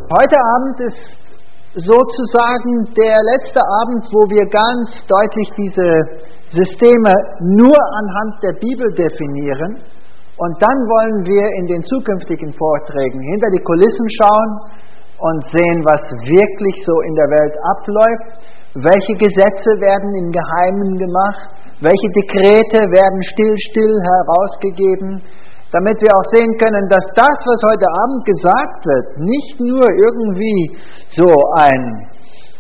Heute Abend ist sozusagen der letzte Abend, wo wir ganz deutlich diese Systeme nur anhand der Bibel definieren. Und dann wollen wir in den zukünftigen Vorträgen hinter die Kulissen schauen und sehen, was wirklich so in der Welt abläuft. Welche Gesetze werden im Geheimen gemacht? Welche Dekrete werden still herausgegeben? Damit wir auch sehen können, dass das, was heute Abend gesagt wird, nicht nur irgendwie so ein,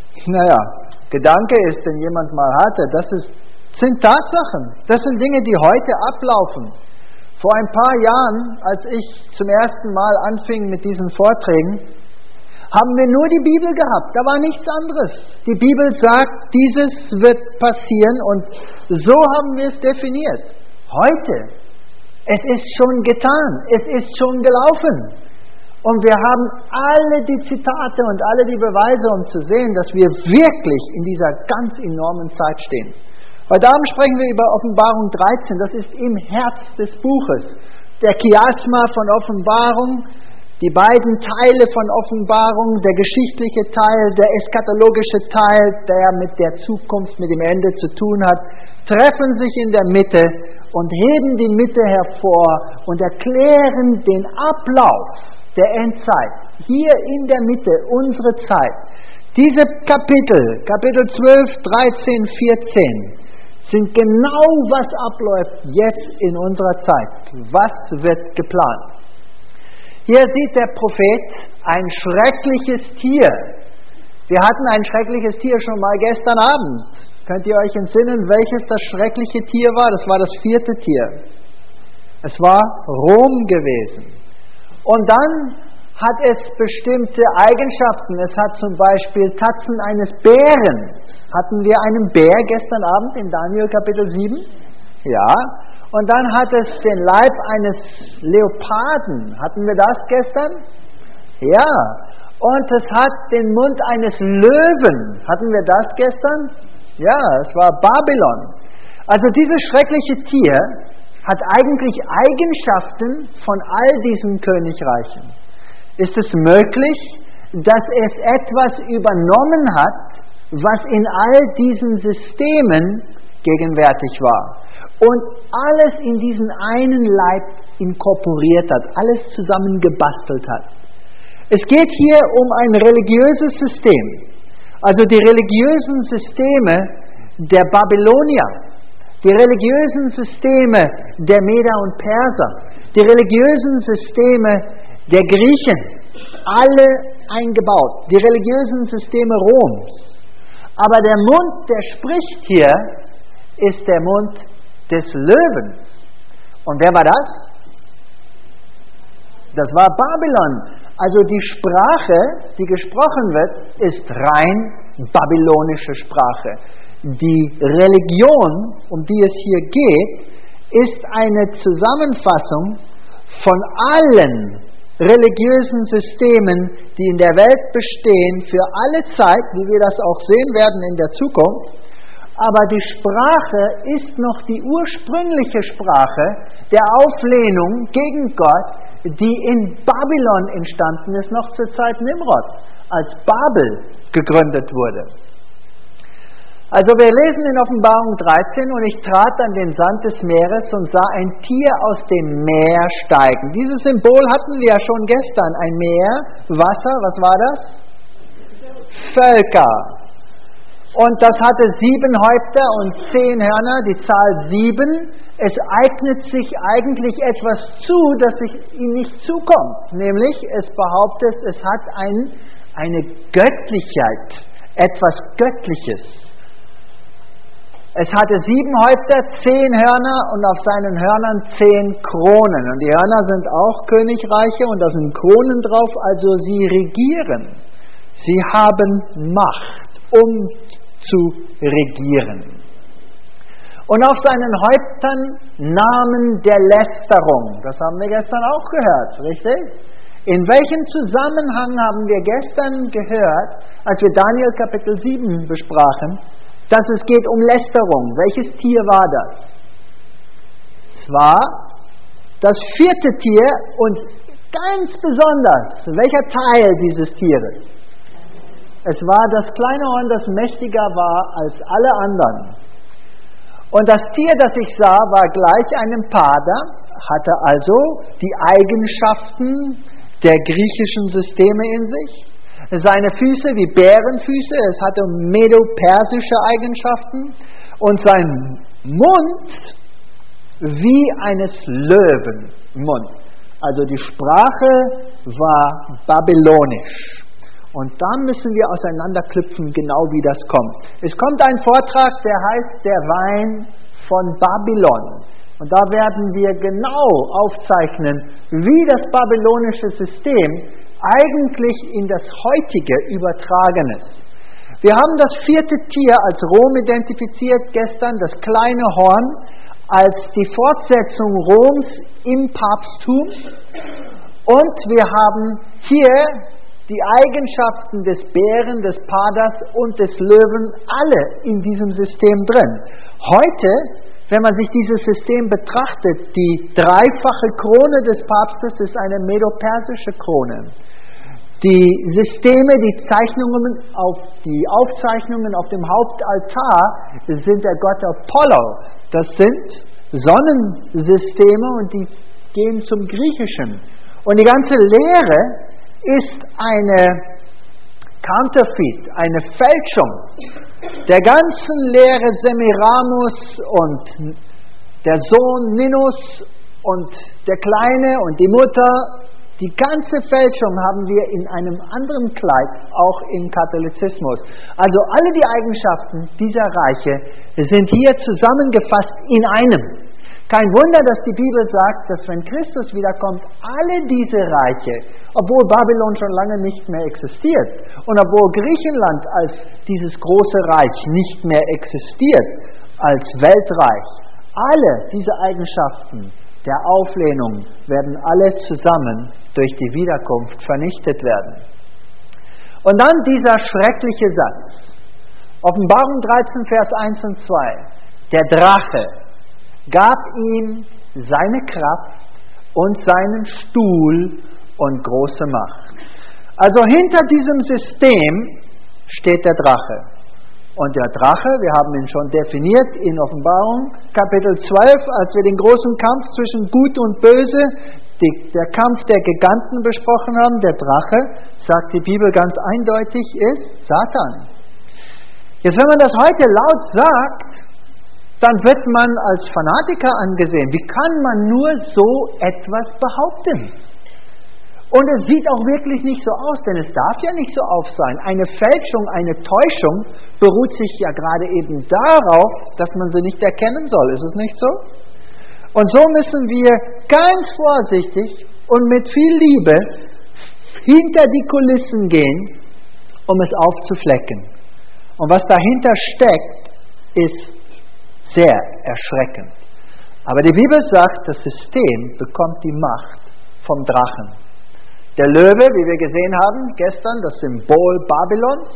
Gedanke ist, den jemand mal hatte. Sind Tatsachen. Das sind Dinge, die heute ablaufen. Vor ein paar Jahren, als ich zum ersten Mal anfing mit diesen Vorträgen, haben wir nur die Bibel gehabt. Da war nichts anderes. Die Bibel sagt, dieses wird passieren und so haben wir es definiert. Heute, es ist schon getan, es ist schon gelaufen. Und wir haben alle die Zitate und alle die Beweise, um zu sehen, dass wir wirklich in dieser ganz enormen Zeit stehen. Heute Abend sprechen wir über Offenbarung 13, das ist im Herz des Buches. Der Chiasma von Offenbarung, die beiden Teile von Offenbarung, der geschichtliche Teil, der eschatologische Teil, der mit der Zukunft, mit dem Ende zu tun hat, treffen sich in der Mitte und heben die Mitte hervor und erklären den Ablauf der Endzeit. Hier in der Mitte, unsere Zeit. Diese Kapitel 12, 13, 14, sind genau, was abläuft jetzt in unserer Zeit. Was wird geplant? Hier sieht der Prophet ein schreckliches Tier. Wir hatten ein schreckliches Tier schon mal gestern Abend. Könnt ihr euch entsinnen, welches das schreckliche Tier war? Das war das 4. Tier. Es war Rom gewesen. Und dann hat es bestimmte Eigenschaften. Es hat zum Beispiel Tatzen eines Bären. Hatten wir einen Bär gestern Abend in Daniel Kapitel 7? Ja. Und dann hat es den Leib eines Leoparden. Hatten wir das gestern? Ja. Und es hat den Mund eines Löwen. Hatten wir das gestern? Ja, es war Babylon. Also dieses schreckliche Tier hat eigentlich Eigenschaften von all diesen Königreichen. Ist es möglich, dass es etwas übernommen hat, was in all diesen Systemen gegenwärtig war und alles in diesen einen Leib inkorporiert hat, alles zusammengebastelt hat? Es geht hier um ein religiöses System, also die religiösen Systeme der Babylonier, die religiösen Systeme der Meder und Perser, die religiösen Systeme der Griechen, alle eingebaut, die religiösen Systeme Roms. Aber der Mund, der spricht hier, ist der Mund des Löwen. Und wer war das? Das war Babylon. Also die Sprache, die gesprochen wird, ist rein babylonische Sprache. Die Religion, um die es hier geht, ist eine Zusammenfassung von allen religiösen Systemen, die in der Welt bestehen, für alle Zeit, wie wir das auch sehen werden in der Zukunft. Aber die Sprache ist noch die ursprüngliche Sprache der Auflehnung gegen Gott, die in Babylon entstanden ist, noch zur Zeit Nimrods, als Babel gegründet wurde. Also wir lesen in Offenbarung 13, und ich trat an den Sand des Meeres und sah ein Tier aus dem Meer steigen. Dieses Symbol hatten wir ja schon gestern. Ein Meer, Wasser, was war das? Völker. Und das hatte 7 Häupter und 10 Hörner, die Zahl 7. Es eignet sich eigentlich etwas zu, das ihm nicht zukommt. Nämlich, es behauptet, es hat eine Göttlichkeit, etwas Göttliches. Es hatte 7 Häupter, 10 Hörner und auf seinen Hörnern 10 Kronen. Und die Hörner sind auch Königreiche und da sind Kronen drauf, also sie regieren. Sie haben Macht, um zu regieren. Und auf seinen Häuptern Namen der Lästerung. Das haben wir gestern auch gehört, richtig? In welchem Zusammenhang haben wir gestern gehört, als wir Daniel Kapitel 7 besprachen, dass es geht um Lästerung? Welches Tier war das? Es war das 4. Tier, und ganz besonders. Welcher Teil dieses Tieres? Es war das kleine Horn, das mächtiger war als alle anderen. Und das Tier, das ich sah, war gleich einem Pader, hatte also die Eigenschaften der griechischen Systeme in sich. Seine Füße wie Bärenfüße, es hatte medo-persische Eigenschaften und sein Mund wie eines Löwenmund. Also die Sprache war babylonisch. Und da müssen wir auseinanderklüpfen, genau wie das kommt. Es kommt ein Vortrag, der heißt Der Wein von Babylon. Und da werden wir genau aufzeichnen, wie das babylonische System eigentlich in das heutige übertragen ist. Wir haben das 4. Tier als Rom identifiziert gestern, das kleine Horn, als die Fortsetzung Roms im Papsttum. Und wir haben hier die Eigenschaften des Bären, des Paders und des Löwen alle in diesem System drin. Heute, wenn man sich dieses System betrachtet, die dreifache Krone des Papstes ist eine medo-persische Krone. Die Systeme, die Aufzeichnungen auf dem Hauptaltar sind der Gott Apollo. Das sind Sonnensysteme und die gehen zum Griechischen. Und die ganze Lehre ist eine Counterfeit, eine Fälschung der ganzen Lehre Semiramis und der Sohn Ninus und der Kleine und die Mutter. Die ganze Fälschung haben wir in einem anderen Kleid, auch im Katholizismus. Also alle die Eigenschaften dieser Reiche sind hier zusammengefasst in einem. Kein Wunder, dass die Bibel sagt, dass wenn Christus wiederkommt, alle diese Reiche, obwohl Babylon schon lange nicht mehr existiert und obwohl Griechenland als dieses große Reich nicht mehr existiert, als Weltreich, alle diese Eigenschaften der Auflehnung werden alle zusammen durch die Wiederkunft vernichtet werden. Und dann dieser schreckliche Satz. Offenbarung 13, Vers 1 und 2. Der Drache gab ihm seine Kraft und seinen Stuhl und große Macht. Also hinter diesem System steht der Drache. Und der Drache, wir haben ihn schon definiert in Offenbarung, Kapitel 12, als wir den großen Kampf zwischen Gut und Böse, der Kampf der Giganten besprochen haben, der Drache, sagt die Bibel ganz eindeutig, ist Satan. Jetzt, wenn man das heute laut sagt, dann wird man als Fanatiker angesehen. Wie kann man nur so etwas behaupten? Und es sieht auch wirklich nicht so aus, denn es darf ja nicht so sein. Eine Fälschung, eine Täuschung beruht sich ja gerade eben darauf, dass man sie nicht erkennen soll. Ist es nicht so? Und so müssen wir ganz vorsichtig und mit viel Liebe hinter die Kulissen gehen, um es aufzuflecken. Und was dahinter steckt, ist sehr erschreckend. Aber die Bibel sagt, das System bekommt die Macht vom Drachen. Der Löwe, wie wir gesehen haben gestern, das Symbol Babylons.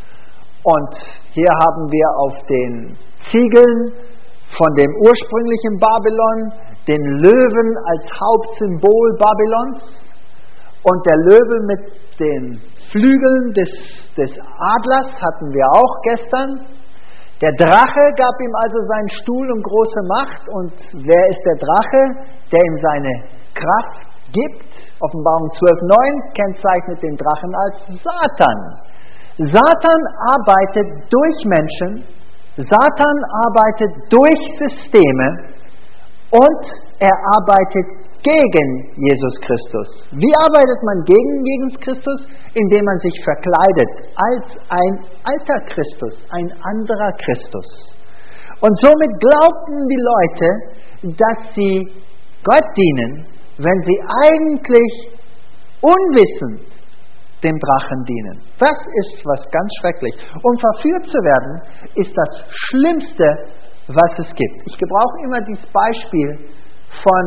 Und hier haben wir auf den Ziegeln von dem ursprünglichen Babylon den Löwen als Hauptsymbol Babylons. Und der Löwe mit den Flügeln des Adlers hatten wir auch gestern. Der Drache gab ihm also seinen Stuhl und große Macht. Und wer ist der Drache, der ihm seine Kraft gibt? Offenbarung 12,9 kennzeichnet den Drachen als Satan. Satan arbeitet durch Menschen, Satan arbeitet durch Systeme und er arbeitet gegen Jesus Christus. Wie arbeitet man gegen Jesus Christus? Indem man sich verkleidet als ein alter Christus, ein anderer Christus. Und somit glaubten die Leute, dass sie Gott dienen, wenn sie eigentlich unwissend dem Drachen dienen. Das ist was ganz schrecklich. Um verführt zu werden, ist das Schlimmste, was es gibt. Ich gebrauche immer dieses Beispiel von,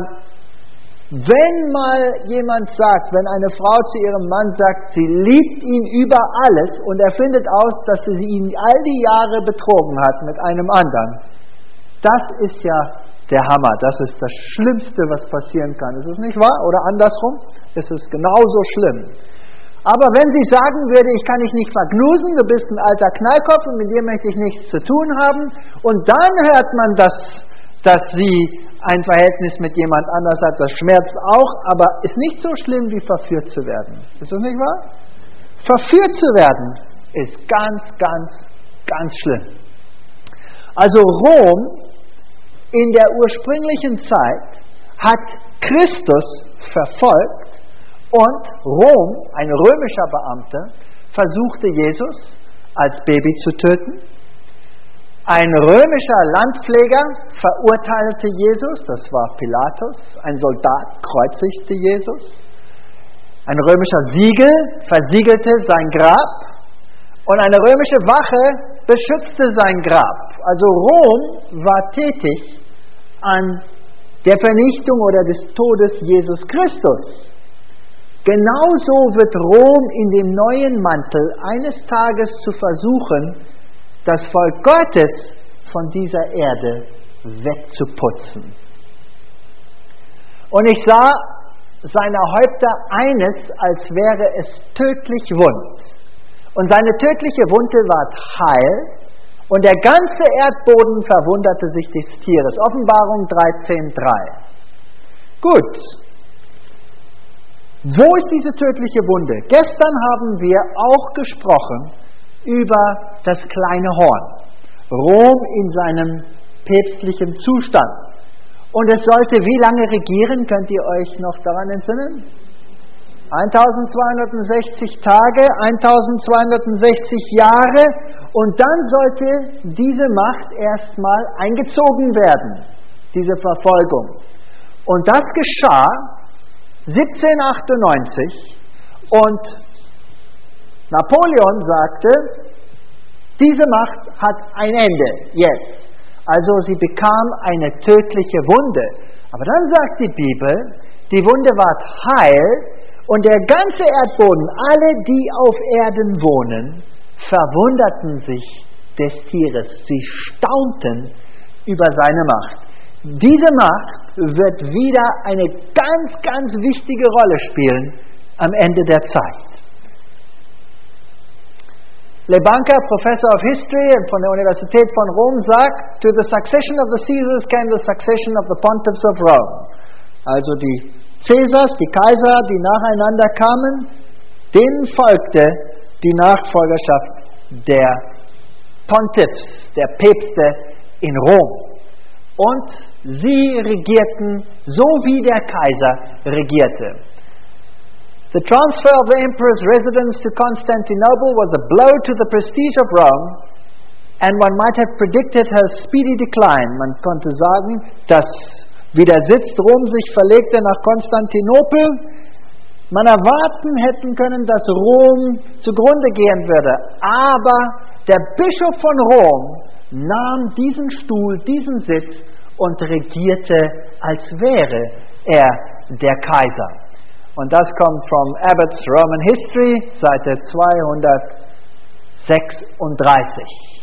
wenn mal jemand sagt, wenn eine Frau zu ihrem Mann sagt, sie liebt ihn über alles und er findet aus, dass sie ihn all die Jahre betrogen hat mit einem anderen. Das ist ja der Hammer. Das ist das Schlimmste, was passieren kann. Ist es nicht wahr? Oder andersrum? Es ist genauso schlimm. Aber wenn sie sagen würde, ich kann dich nicht vergnusen, du bist ein alter Knallkopf und mit dir möchte ich nichts zu tun haben, und dann hört man, dass sie ein Verhältnis mit jemand anders hat, das schmerzt auch, aber ist nicht so schlimm wie verführt zu werden. Ist das nicht wahr? Verführt zu werden ist ganz, ganz, ganz schlimm. Also Rom in der ursprünglichen Zeit hat Christus verfolgt, und Rom, ein römischer Beamter, versuchte Jesus als Baby zu töten. Ein römischer Landpfleger verurteilte Jesus, das war Pilatus. Ein Soldat kreuzigte Jesus. Ein römischer Siegel versiegelte sein Grab. Und eine römische Wache beschützte sein Grab. Also Rom war tätig an der Vernichtung oder des Todes Jesus Christus. Genauso wird Rom in dem neuen Mantel eines Tages zu versuchen, das Volk Gottes von dieser Erde wegzuputzen. Und ich sah seiner Häupter eines, als wäre es tödlich wund. Und seine tödliche Wunde ward heil, und der ganze Erdboden verwunderte sich des Tieres. Offenbarung 13,3. Gut. Wo ist diese tödliche Wunde? Gestern haben wir auch gesprochen über das kleine Horn. Rom in seinem päpstlichen Zustand. Und es sollte wie lange regieren? Könnt ihr euch noch daran entsinnen? 1260 Tage, 1260 Jahre, und dann sollte diese Macht erstmal eingezogen werden, diese Verfolgung. Und das geschah 1798, und Napoleon sagte, diese Macht hat ein Ende jetzt. Also sie bekam eine tödliche Wunde. Aber dann sagt die Bibel, die Wunde ward heil, und der ganze Erdboden, alle, die auf Erden wohnen, verwunderten sich des Tieres. Sie staunten über seine Macht. Diese Macht wird wieder eine ganz, ganz wichtige Rolle spielen am Ende der Zeit. Lebanka, Professor of History von der Universität von Rom, sagt, to the succession of the Caesars came the succession of the pontiffs of Rome. Also die Caesars, die Kaiser, die nacheinander kamen, denen folgte die Nachfolgerschaft der Pontiffs, der Päpste in Rom. Und sie regierten so, wie der Kaiser regierte. The transfer of the emperor's residence to Constantinople was a blow to the prestige of Rome, and one might have predicted her speedy decline. Man konnte sagen, dass, wie der Sitz Rom sich verlegte nach Konstantinopel, man erwarten hätten können, dass Rom zugrunde gehen würde. Aber der Bischof von Rom nahm diesen Stuhl, diesen Sitz und regierte, als wäre er der Kaiser. Und das kommt from Abbott's Roman History, Seite 236.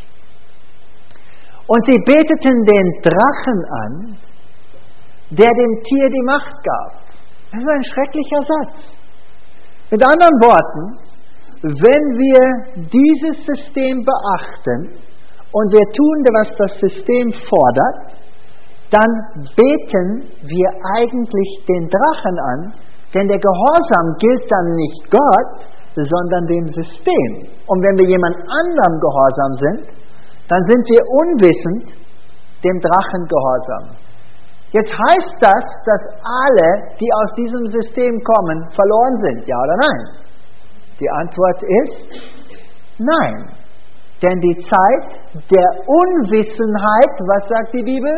Und sie beteten den Drachen an, der dem Tier die Macht gab. Das ist ein schrecklicher Satz. Mit anderen Worten, wenn wir dieses System beachten und wir tun, was das System fordert, dann beten wir eigentlich den Drachen an, denn der Gehorsam gilt dann nicht Gott, sondern dem System. Und wenn wir jemand anderem gehorsam sind, dann sind wir unwissend dem Drachen gehorsam. Jetzt heißt das, dass alle, die aus diesem System kommen, verloren sind, ja oder nein? Die Antwort ist nein. Denn die Zeit der Unwissenheit, was sagt die Bibel?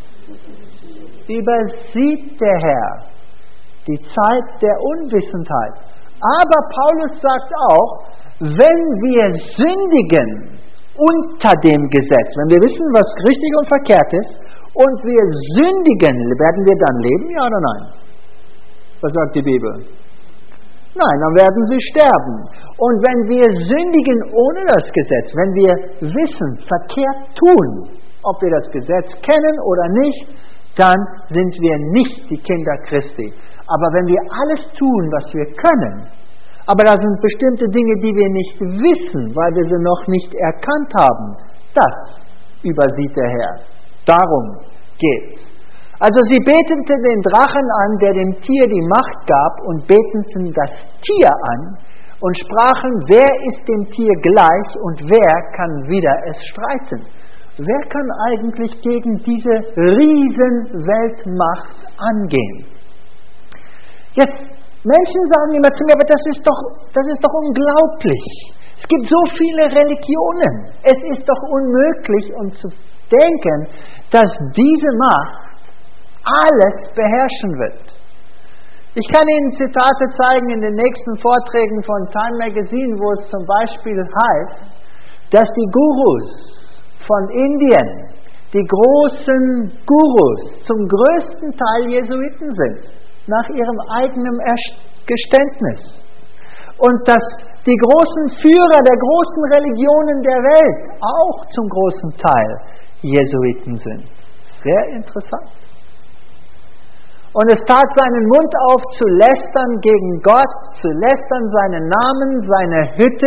Übersieht der Herr. Die Zeit der Unwissenheit. Aber Paulus sagt auch, wenn wir sündigen unter dem Gesetz, wenn wir wissen, was richtig und verkehrt ist, und wir sündigen, werden wir dann leben, ja oder nein? Was sagt die Bibel? Nein, dann werden sie sterben. Und wenn wir sündigen ohne das Gesetz, wenn wir wissen, verkehrt tun, ob wir das Gesetz kennen oder nicht, dann sind wir nicht die Kinder Christi. Aber wenn wir alles tun, was wir können, aber da sind bestimmte Dinge, die wir nicht wissen, weil wir sie noch nicht erkannt haben, das übersieht der Herr. Darum geht's. Also sie beteten den Drachen an, der dem Tier die Macht gab, und beteten das Tier an und sprachen, wer ist dem Tier gleich und wer kann wider es streiten? Wer kann eigentlich gegen diese Riesenweltmacht angehen? Jetzt, Menschen sagen immer zu mir, aber das ist doch unglaublich. Es gibt so viele Religionen. Es ist doch unmöglich, uns zu denken, dass diese Macht alles beherrschen wird. Ich kann Ihnen Zitate zeigen in den nächsten Vorträgen von Time Magazine, wo es zum Beispiel heißt, dass die Gurus von Indien, die großen Gurus, zum größten Teil Jesuiten sind, nach ihrem eigenen Geständnis. Und dass die großen Führer der großen Religionen der Welt auch zum großen Teil Jesuiten sind. Sehr interessant. Und es tat seinen Mund auf, zu lästern gegen Gott, zu lästern seinen Namen, seine Hütte,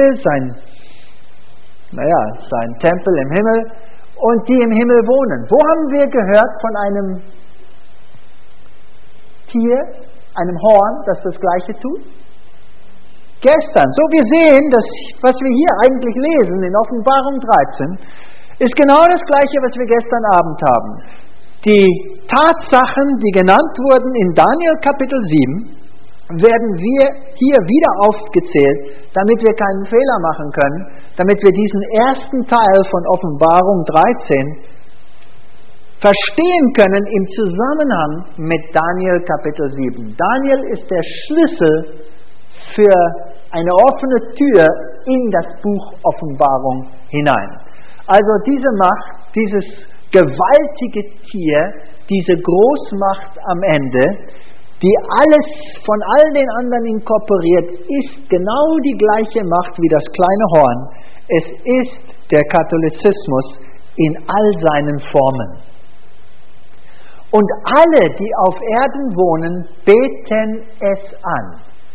sein Tempel im Himmel und die im Himmel wohnen. Wo haben wir gehört von einem Tier, einem Horn, das das Gleiche tut? Gestern. So, wir sehen, dass was wir hier eigentlich lesen in Offenbarung 13, ist genau das Gleiche, was wir gestern Abend haben. Die Tatsachen, die genannt wurden in Daniel Kapitel 7, werden wir hier wieder aufgezählt, damit wir keinen Fehler machen können, damit wir diesen ersten Teil von Offenbarung 13 verstehen können im Zusammenhang mit Daniel Kapitel 7. Daniel ist der Schlüssel für eine offene Tür in das Buch Offenbarung hinein. Also diese Macht, dieses gewaltige Tier, diese Großmacht am Ende, die alles von all den anderen inkorporiert, ist genau die gleiche Macht wie das kleine Horn. Es ist der Katholizismus in all seinen Formen. Und alle, die auf Erden wohnen, beten es an.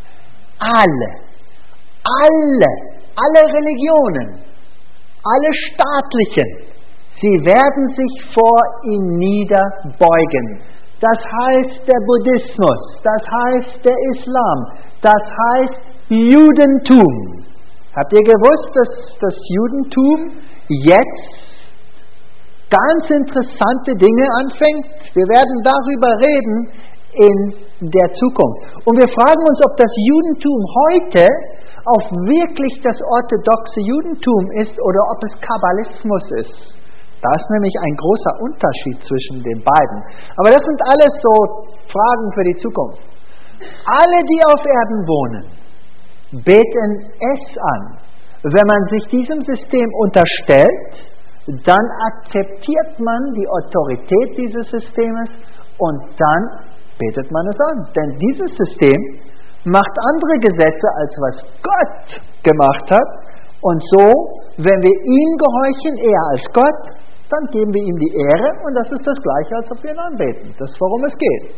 Alle Religionen, alle staatlichen, sie werden sich vor ihm niederbeugen. Das heißt der Buddhismus, das heißt der Islam, das heißt Judentum. Habt ihr gewusst, dass das Judentum jetzt ganz interessante Dinge anfängt? Wir werden darüber reden in der Zukunft. Und wir fragen uns, ob das Judentum heute auch wirklich das orthodoxe Judentum ist oder ob es Kabbalismus ist. Da ist nämlich ein großer Unterschied zwischen den beiden. Aber das sind alles so Fragen für die Zukunft. Alle, die auf Erden wohnen, beten es an. Wenn man sich diesem System unterstellt, dann akzeptiert man die Autorität dieses Systems und dann betet man es an. Denn dieses System macht andere Gesetze, als was Gott gemacht hat. Und so, wenn wir ihm gehorchen, eher als Gott, dann geben wir ihm die Ehre und das ist das Gleiche, als ob wir ihn anbeten. Das ist, worum es geht.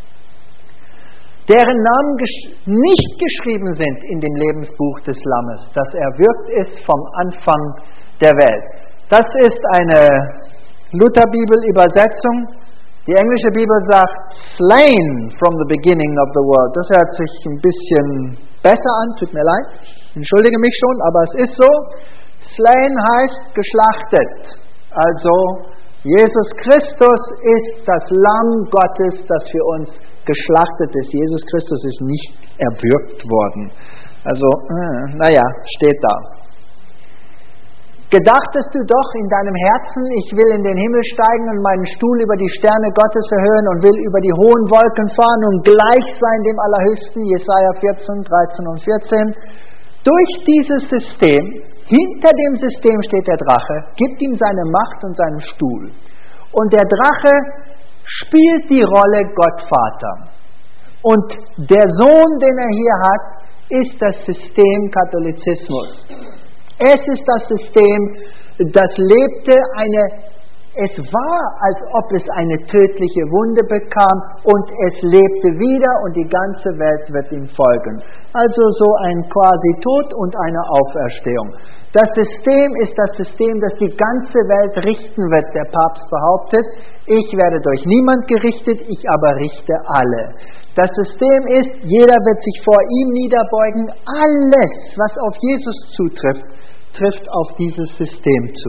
Deren Namen nicht geschrieben sind in dem Lebensbuch des Lammes, das erwürgt ist vom Anfang der Welt. Das ist eine Lutherbibel-Übersetzung. Die englische Bibel sagt, slain from the beginning of the world. Das hört sich ein bisschen besser an, tut mir leid, entschuldige mich schon, aber es ist so. Slain heißt geschlachtet. Also, Jesus Christus ist das Lamm Gottes, das für uns geschlachtet ist. Jesus Christus ist nicht erwürgt worden. Also, steht da. Gedachtest du doch in deinem Herzen, ich will in den Himmel steigen und meinen Stuhl über die Sterne Gottes erhöhen und will über die hohen Wolken fahren und gleich sein dem Allerhöchsten, Jesaja 14, 13 und 14. Durch dieses System, hinter dem System steht der Drache, gibt ihm seine Macht und seinen Stuhl. Und der Drache spielt die Rolle Gottvater. Und der Sohn, den er hier hat, ist das System Katholizismus. Es ist das System, das lebte eine Es war, als ob es eine tödliche Wunde bekam und es lebte wieder und die ganze Welt wird ihm folgen. Also so ein quasi Tod und eine Auferstehung. Das System ist das System, das die ganze Welt richten wird. Der Papst behauptet, ich werde durch niemand gerichtet, ich aber richte alle. Das System ist, jeder wird sich vor ihm niederbeugen. Alles, was auf Jesus zutrifft, trifft auf dieses System zu.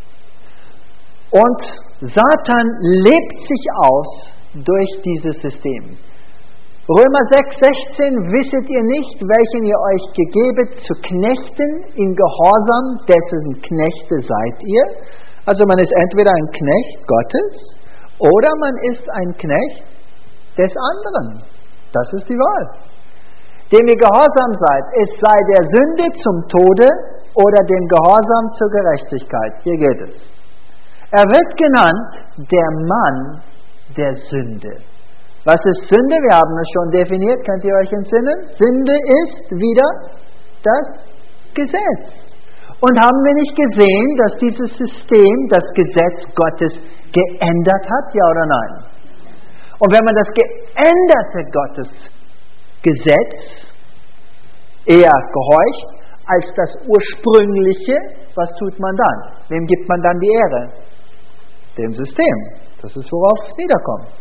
Und Satan lebt sich aus durch dieses System. Römer 6,16, wisset ihr nicht, welchen ihr euch gegebet zu Knechten in Gehorsam, dessen Knechte seid ihr? Also man ist entweder ein Knecht Gottes oder man ist ein Knecht des anderen. Das ist die Wahl. Dem ihr gehorsam seid, es sei der Sünde zum Tode oder dem Gehorsam zur Gerechtigkeit. Hier geht es. Er wird genannt der Mann der Sünde. Was ist Sünde? Wir haben es schon definiert, könnt ihr euch entsinnen? Sünde ist wieder das Gesetz. Und haben wir nicht gesehen, dass dieses System das Gesetz Gottes geändert hat, ja oder nein? Und wenn man das geänderte Gottesgesetz eher gehorcht als das ursprüngliche, was tut man dann? Wem gibt man dann die Ehre? Dem System. Das ist, worauf es niederkommt.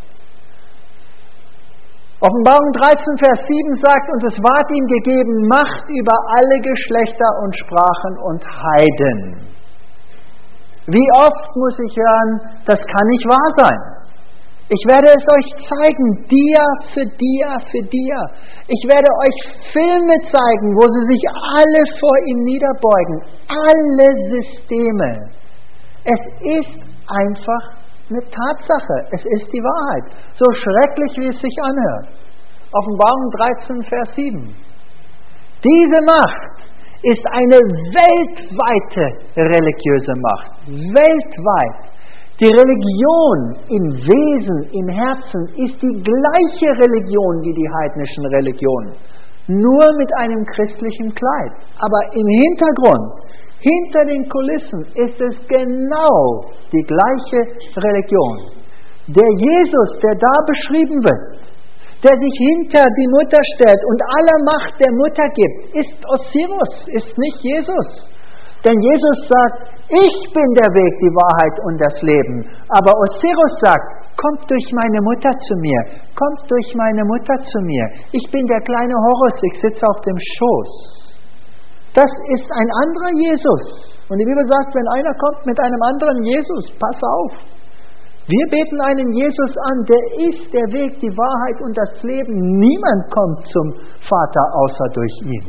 Offenbarung 13, Vers 7 sagt, und es ward ihm gegeben Macht über alle Geschlechter und Sprachen und Heiden. Wie oft muss ich hören, das kann nicht wahr sein. Ich werde es euch zeigen, Dia für Dia für Dia. Ich werde euch Filme zeigen, wo sie sich alle vor ihm niederbeugen. Alle Systeme. Es ist einfach eine Tatsache. Es ist die Wahrheit. So schrecklich, wie es sich anhört. Offenbarung 13, Vers 7. Diese Macht ist eine weltweite religiöse Macht. Weltweit. Die Religion im Wesen, im Herzen ist die gleiche Religion wie die heidnischen Religionen. Nur mit einem christlichen Kleid. Aber im Hintergrund, hinter den Kulissen ist es genau die gleiche Religion. Der Jesus, der da beschrieben wird, der sich hinter die Mutter stellt und aller Macht der Mutter gibt, ist Osiris, ist nicht Jesus. Denn Jesus sagt, ich bin der Weg, die Wahrheit und das Leben. Aber Osiris sagt, kommt durch meine Mutter zu mir, kommt durch meine Mutter zu mir. Ich bin der kleine Horus, ich sitze auf dem Schoß. Das ist ein anderer Jesus. Und die Bibel sagt, wenn einer kommt mit einem anderen Jesus, pass auf. Wir beten einen Jesus an, der ist der Weg, die Wahrheit und das Leben. Niemand kommt zum Vater außer durch ihn.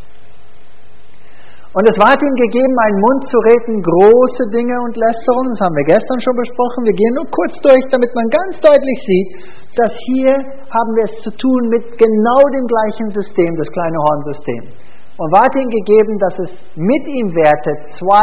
Und es ward ihm gegeben, einen Mund zu reden, große Dinge und Lästerungen. Das haben wir gestern schon besprochen. Wir gehen nur kurz durch, damit man ganz deutlich sieht, dass hier haben wir es zu tun mit genau dem gleichen System, das kleine Hornsystem. Und ward ihm gegeben, dass es mit ihm währte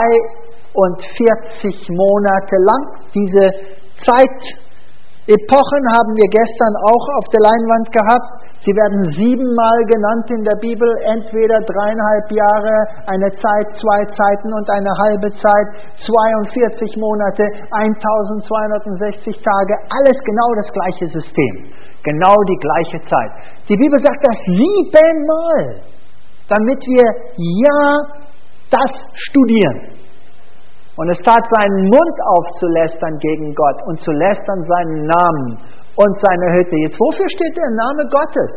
42 Monate lang. Diese Zeitepochen haben wir gestern auch auf der Leinwand gehabt. Sie werden 7-mal genannt in der Bibel, entweder 3,5 Jahre, eine Zeit, 2 Zeiten und eine halbe Zeit, 42 Monate, 1260 Tage, alles genau das gleiche System, genau die gleiche Zeit. Die Bibel sagt das 7-mal, damit wir das studieren. Und es tat seinen Mund auf zu lästern gegen Gott und zu lästern seinen Namen und seine Hütte. Jetzt, wofür steht der Name Gottes?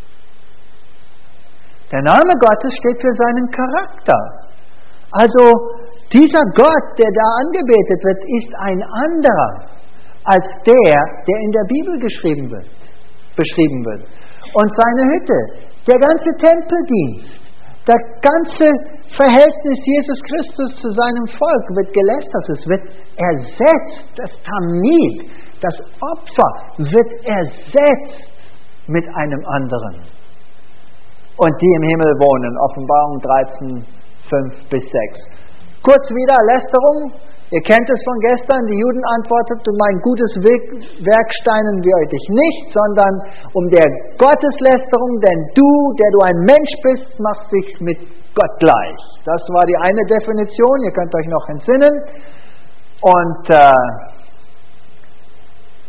Der Name Gottes steht für seinen Charakter. Also, dieser Gott, der da angebetet wird, ist ein anderer als der in der Bibel beschrieben wird. Und seine Hütte, der ganze Tempeldienst, das ganze Verhältnis Jesus Christus zu seinem Volk wird gelästert, es wird ersetzt, das Tamid, das Opfer wird ersetzt mit einem anderen. Und die im Himmel wohnen, Offenbarung 13, 5 bis 6. Kurz wieder, Lästerung, ihr kennt es von gestern, die Juden antworteten, um ein gutes Werk steinen wir dich nicht, sondern um der Gotteslästerung, denn du, der du ein Mensch bist, machst dich mit Gott gleich. Das war die eine Definition, ihr könnt euch noch entsinnen. Und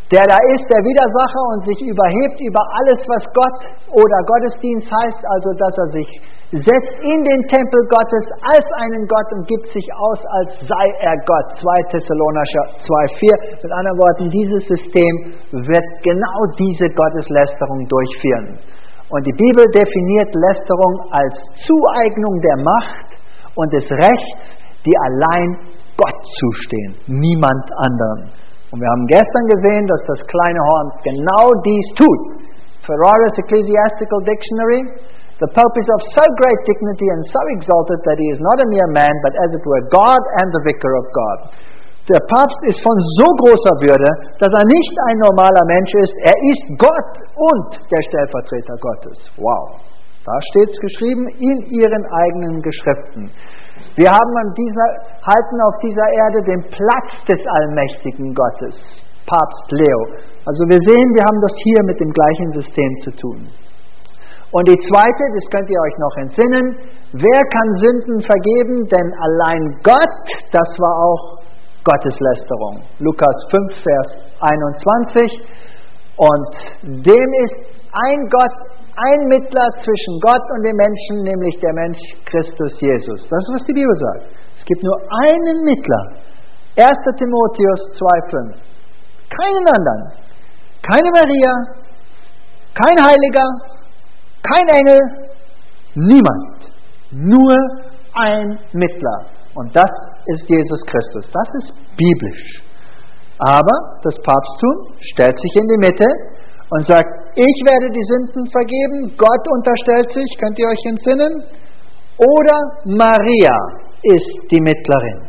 der da ist, der Widersacher, und sich überhebt über alles, was Gott oder Gottesdienst heißt, also dass er sich setzt in den Tempel Gottes als einen Gott und gibt sich aus, als sei er Gott. 2 Thessalonicher 2,4. Mit anderen Worten, dieses System wird genau diese Gotteslästerung durchführen. Und die Bibel definiert Lästerung als Zueignung der Macht und des Rechts, die allein Gott zustehen, niemand anderem. Und wir haben gestern gesehen, dass das kleine Horn genau dies tut. Ferrara's Ecclesiastical Dictionary: the Pope is of so great dignity and so exalted that he is not a mere man, but as it were God and the vicar of God. Der Papst ist von so großer Würde, dass er nicht ein normaler Mensch ist, er ist Gott und der Stellvertreter Gottes. Wow, da steht es geschrieben in ihren eigenen Geschriften. Wir halten auf dieser Erde den Platz des allmächtigen Gottes, Papst Leo. Also wir sehen, wir haben das hier mit dem gleichen System zu tun. Und die zweite, das könnt ihr euch noch entsinnen: Wer kann Sünden vergeben? Denn allein Gott, das war auch Gotteslästerung. Lukas 5, Vers 21. Und dem ist ein Gott, ein Mittler zwischen Gott und dem Menschen, nämlich der Mensch Christus Jesus. Das ist, was die Bibel sagt. Es gibt nur einen Mittler. 1. Timotheus 2,5. Keinen anderen. Keine Maria, kein Heiliger, kein Engel, niemand. Nur ein Mittler. Und das ist Jesus Christus. Das ist biblisch. Aber das Papsttum stellt sich in die Mitte und sagt: Ich werde die Sünden vergeben. Gott unterstellt sich, könnt ihr euch entsinnen? Oder Maria ist die Mittlerin.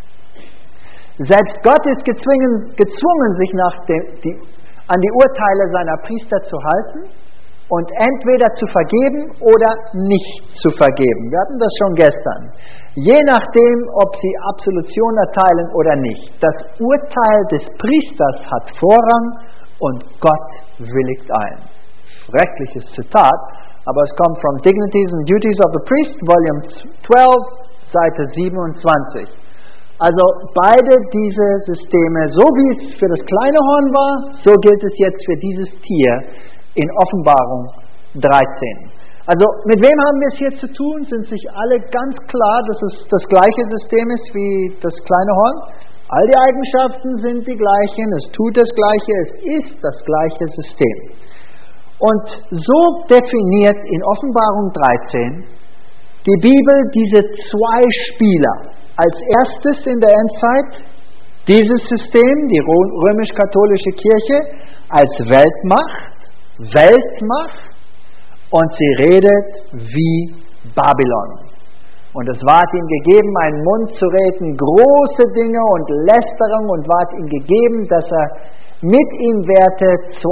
Selbst Gott ist gezwungen, sich an die Urteile seiner Priester zu halten und entweder zu vergeben oder nicht zu vergeben. Wir hatten das schon gestern. Je nachdem, ob sie Absolution erteilen oder nicht. Das Urteil des Priesters hat Vorrang und Gott willigt ein. Schreckliches Zitat, aber es kommt from Dignities and Duties of the Priest, Volume 12, Seite 27. Also beide diese Systeme, so wie es für das kleine Horn war, so gilt es jetzt für dieses Tier in Offenbarung 13. Also mit wem haben wir es hier zu tun? Sind sich alle ganz klar, dass es das gleiche System ist wie das kleine Horn? All die Eigenschaften sind die gleichen, es tut das Gleiche, es ist das gleiche System. Und so definiert in Offenbarung 13 die Bibel diese zwei Spieler. Als erstes in der Endzeit dieses System, die römisch-katholische Kirche, als Weltmacht, und sie redet wie Babylon. Und es ward ihm gegeben, einen Mund zu reden, große Dinge und Lästerung, und ward ihm gegeben, dass er mit ihm währte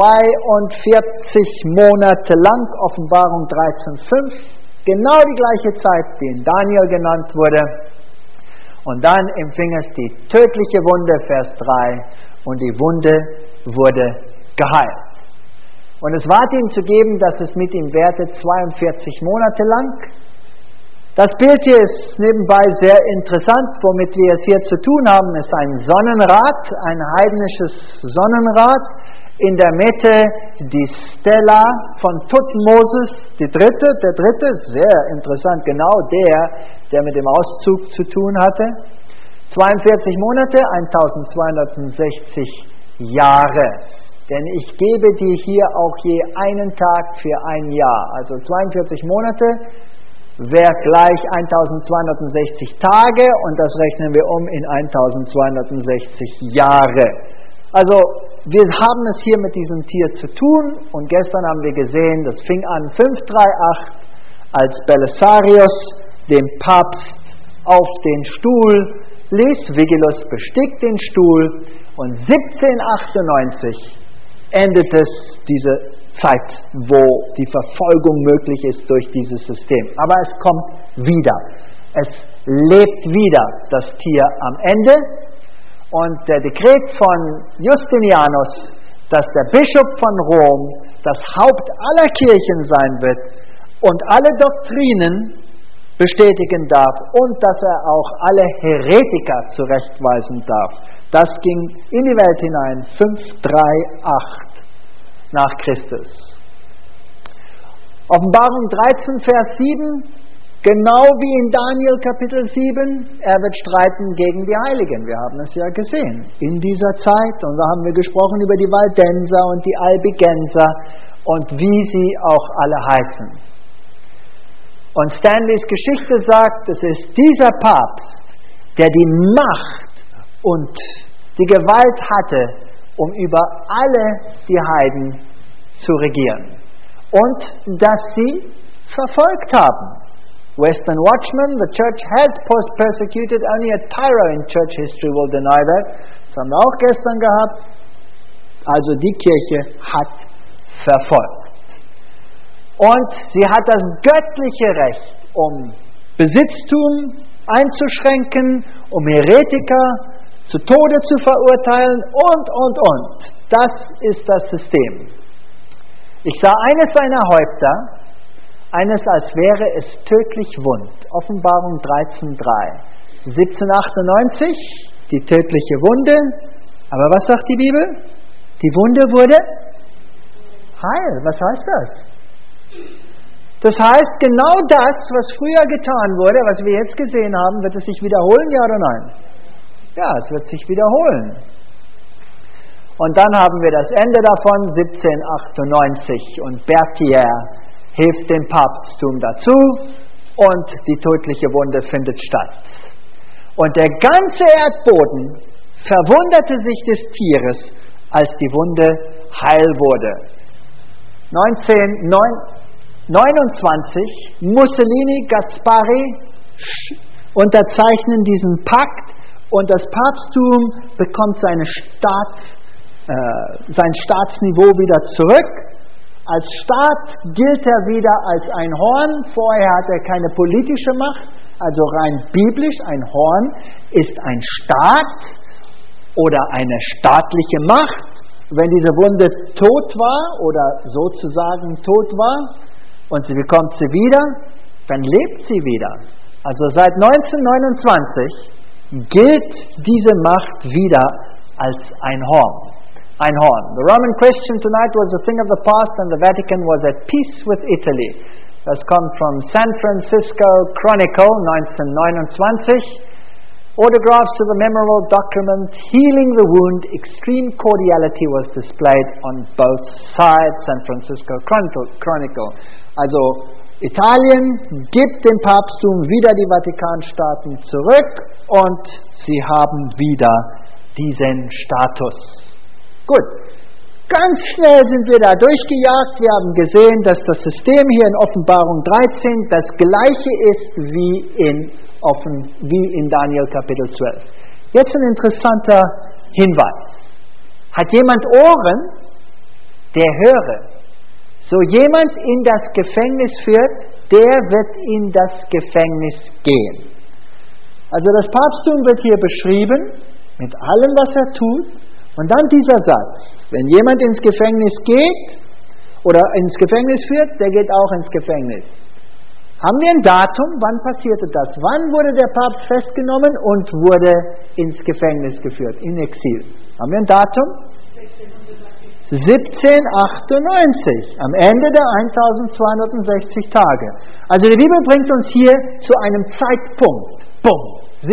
42 Monate lang, Offenbarung 13,5, genau die gleiche Zeit, die in Daniel genannt wurde. Und dann empfing es die tödliche Wunde, Vers 3, und die Wunde wurde geheilt. Und es ward ihm zu geben, dass es mit ihm währte 42 Monate lang. Das Bild hier ist nebenbei sehr interessant, womit wir es hier zu tun haben, ist ein Sonnenrad, ein heidnisches Sonnenrad. In der Mitte die Stella von Tutmosis, der dritte, sehr interessant, genau der mit dem Auszug zu tun hatte. 42 Monate, 1260 Jahre. Denn ich gebe dir hier auch je einen Tag für ein Jahr. Also 42 Monate wäre gleich 1260 Tage, und das rechnen wir um in 1260 Jahre. Also wir haben es hier mit diesem Tier zu tun, und gestern haben wir gesehen, das fing an 538, als Belisarius den Papst auf den Stuhl ließ. Vigilus bestieg den Stuhl, und 1798 endet es, diese Zeit, wo die Verfolgung möglich ist durch dieses System. Aber es kommt wieder. Es lebt wieder, das Tier am Ende. Und der Dekret von Justinianus, dass der Bischof von Rom das Haupt aller Kirchen sein wird und alle Doktrinen bestätigen darf und dass er auch alle Heretiker zurechtweisen darf. Das ging in die Welt hinein, 538 nach Christus. Offenbarung 13, Vers 7, genau wie in Daniel Kapitel 7, er wird streiten gegen die Heiligen. Wir haben es ja gesehen in dieser Zeit, und da haben wir gesprochen über die Waldenser und die Albigenser und wie sie auch alle heißen. Und Stanleys Geschichte sagt, es ist dieser Papst, der die Macht und die Gewalt hatte, um über alle die Heiden zu regieren. Und dass sie verfolgt haben. Western Watchman, the church has persecuted, only a tyro in church history will deny that. Das haben wir auch gestern gehabt. Also die Kirche hat verfolgt. Und sie hat das göttliche Recht, um Besitztum einzuschränken, um Heretiker zu Tode zu verurteilen und. Das ist das System. Ich sah eines seiner Häupter, eines als wäre es tödlich wund. Offenbarung 13,3. 1798, die tödliche Wunde. Aber was sagt die Bibel? Die Wunde wurde heil. Was heißt das? Das heißt, genau das, was früher getan wurde, was wir jetzt gesehen haben, wird es sich wiederholen, ja oder nein? Ja, es wird sich wiederholen. Und dann haben wir das Ende davon, 1798, und Berthier hilft dem Papsttum dazu und die tödliche Wunde findet statt. Und der ganze Erdboden verwunderte sich des Tieres, als die Wunde heil wurde. 1929, Mussolini, Gaspari unterzeichnen diesen Pakt und das Papsttum bekommt sein Staatsniveau wieder zurück. Als Staat gilt er wieder als ein Horn. Vorher hat er keine politische Macht, also rein biblisch, ein Horn ist ein Staat oder eine staatliche Macht. Wenn diese Wunde tot war oder sozusagen tot war und sie bekommt sie wieder, dann lebt sie wieder. Also seit 1929 gilt diese Macht wieder als ein Horn. Ein Horn. The Roman question tonight was a thing of the past, and the Vatican was at peace with Italy. Das kommt from San Francisco Chronicle, 1929. Autographs to the memorable document, healing the wound, extreme cordiality was displayed on both sides. San Francisco Chronicle. Also Italien gibt dem Papsttum wieder die Vatikanstaaten zurück und sie haben wieder diesen Status. Gut, ganz schnell sind wir da durchgejagt. Wir haben gesehen, dass das System hier in Offenbarung 13 das gleiche ist wie in Daniel Kapitel 12. Jetzt ein interessanter Hinweis. Hat jemand Ohren, der höre? So jemand in das Gefängnis führt, der wird in das Gefängnis gehen. Also das Papsttum wird hier beschrieben, mit allem, was er tut. Und dann dieser Satz, wenn jemand ins Gefängnis geht oder ins Gefängnis führt, der geht auch ins Gefängnis. Haben wir ein Datum, wann passierte das? Wann wurde der Papst festgenommen und wurde ins Gefängnis geführt, in Exil? Haben wir ein Datum? 1798, am Ende der 1260 Tage. Also die Bibel bringt uns hier zu einem Zeitpunkt. Bumm,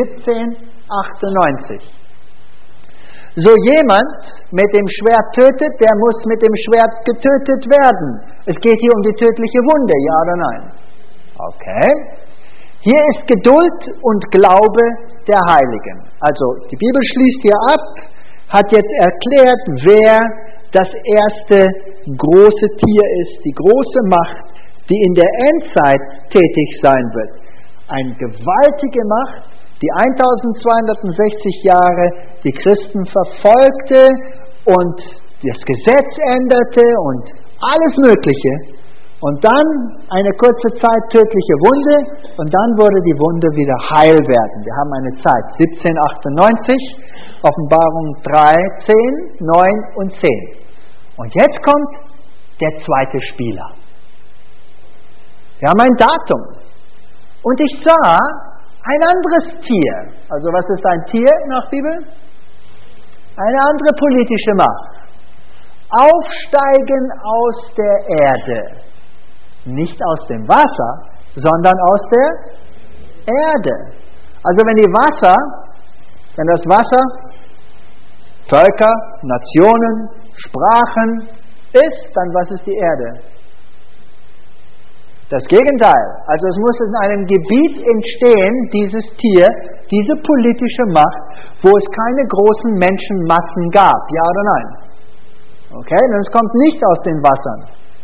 1798. So jemand mit dem Schwert tötet, der muss mit dem Schwert getötet werden. Es geht hier um die tödliche Wunde, ja oder nein? Okay. Hier ist Geduld und Glaube der Heiligen. Also die Bibel schließt hier ab, hat jetzt erklärt, wer das erste große Tier ist, die große Macht, die in der Endzeit tätig sein wird. Eine gewaltige Macht, die 1260 Jahre die Christen verfolgte und das Gesetz änderte und alles Mögliche. Und dann eine kurze Zeit tödliche Wunde und dann wurde die Wunde wieder heil werden. Wir haben eine Zeit 1798, Offenbarung 3, 10, 9 und 10. Und jetzt kommt der zweite Spieler. Wir haben ein Datum. Und ich sah ein anderes Tier. Also was ist ein Tier nach Bibel? Eine andere politische Macht. Aufsteigen aus der Erde. Nicht aus dem Wasser, sondern aus der Erde. Also wenn das Wasser Völker, Nationen, Sprachen ist, dann was ist die Erde? Das Gegenteil. Also es muss in einem Gebiet entstehen, dieses Tier, diese politische Macht, wo es keine großen Menschenmassen gab. Ja oder nein? Okay, und es kommt nicht aus den Wassern.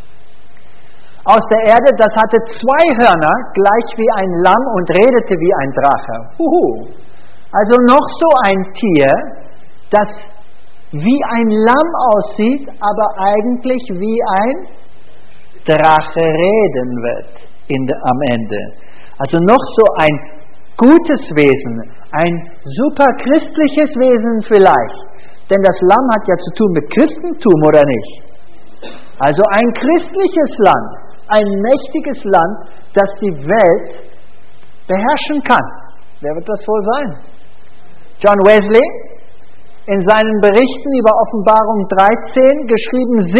Aus der Erde, das hatte 2 Hörner, gleich wie ein Lamm und redete wie ein Drache. Also noch so ein Tier, das wie ein Lamm aussieht, aber eigentlich wie ein Drache reden wird am Ende. Also noch so ein gutes Wesen, ein super christliches Wesen vielleicht. Denn das Lamm hat ja zu tun mit Christentum, oder nicht? Also ein christliches Land, ein mächtiges Land, das die Welt beherrschen kann. Wer wird das wohl sein? John Wesley, in seinen Berichten über Offenbarung 13, geschrieben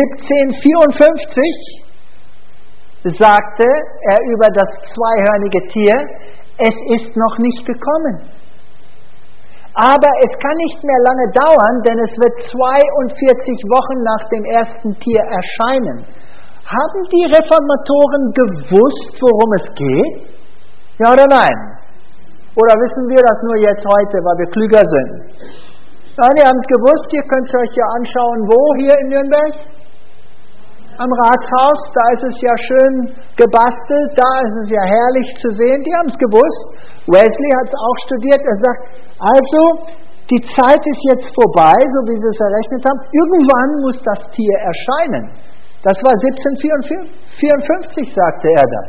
1754, sagte er über das 2-hörnige Tier, es ist noch nicht gekommen. Aber es kann nicht mehr lange dauern, denn es wird 42 Wochen nach dem ersten Tier erscheinen. Haben die Reformatoren gewusst, worum es geht? Ja oder nein? Oder wissen wir das nur jetzt heute, weil wir klüger sind? Nein, ihr habt es gewusst, ihr könnt es euch ja anschauen, wo hier in Nürnberg? Am Rathaus, da ist es ja schön gebastelt, da ist es ja herrlich zu sehen, die haben es gewusst. Wesley hat es auch studiert, er sagt, also die Zeit ist jetzt vorbei, so wie sie es errechnet haben, irgendwann muss das Tier erscheinen. Das war 1754, sagte er das.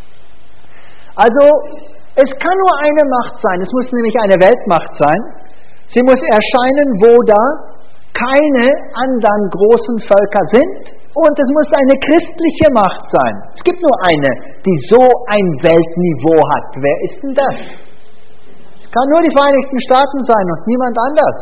Also es kann nur eine Macht sein, es muss nämlich eine Weltmacht sein. Sie muss erscheinen, wo da keine anderen großen Völker sind. Und es muss eine christliche Macht sein. Es gibt nur eine, die so ein Weltniveau hat. Wer ist denn das? Es kann nur die Vereinigten Staaten sein und niemand anders.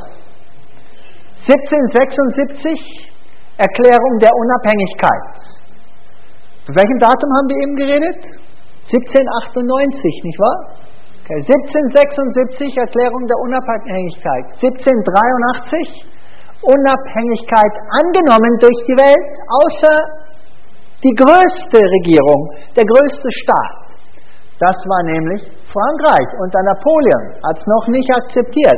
1776, Erklärung der Unabhängigkeit. Von welchem Datum haben wir eben geredet? 1798, nicht wahr? Okay, 1776, Erklärung der Unabhängigkeit. 1783, Unabhängigkeit angenommen durch die Welt, außer die größte Regierung, der größte Staat. Das war nämlich Frankreich unter Napoleon, hat es noch nicht akzeptiert.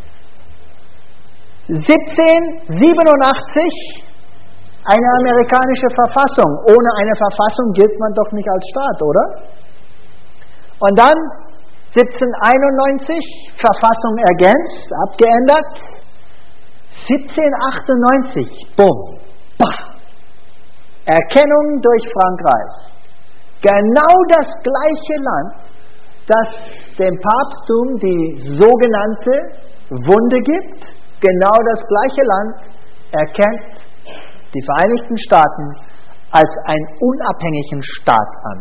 1787, eine amerikanische Verfassung. Ohne eine Verfassung gilt man doch nicht als Staat, oder? Und dann 1791, Verfassung ergänzt, abgeändert. 1798, bumm, bah, Erkennung durch Frankreich. Genau das gleiche Land, das dem Papsttum die sogenannte Wunde gibt, genau das gleiche Land erkennt die Vereinigten Staaten als einen unabhängigen Staat an.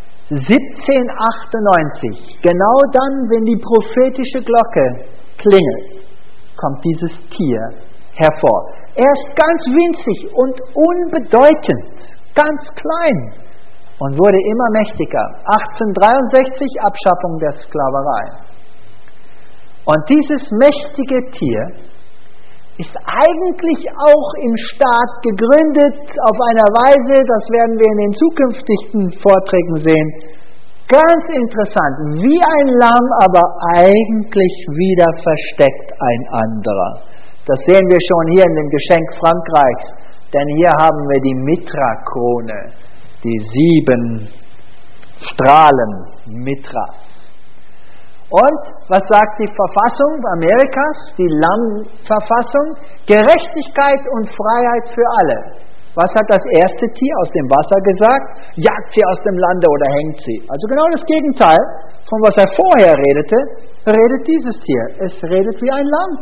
1798, genau dann, wenn die prophetische Glocke klingelt, kommt dieses Tier hervor. Er ist ganz winzig und unbedeutend, ganz klein und wurde immer mächtiger. 1863 Abschaffung der Sklaverei. Und dieses mächtige Tier ist eigentlich auch im Staat gegründet auf einer Weise, das werden wir in den zukünftigen Vorträgen sehen, ganz interessant, wie ein Lamm, aber eigentlich wieder versteckt ein anderer. Das sehen wir schon hier in dem Geschenk Frankreichs, denn hier haben wir die Mitra-Krone, die 7 Strahlen Mitras. Und was sagt die Verfassung Amerikas, die Lamm-Verfassung? Gerechtigkeit und Freiheit für alle. Was hat das erste Tier aus dem Wasser gesagt? Jagt sie aus dem Lande oder hängt sie. Also genau das Gegenteil von was er vorher redete, redet dieses Tier. Es redet wie ein Lamm.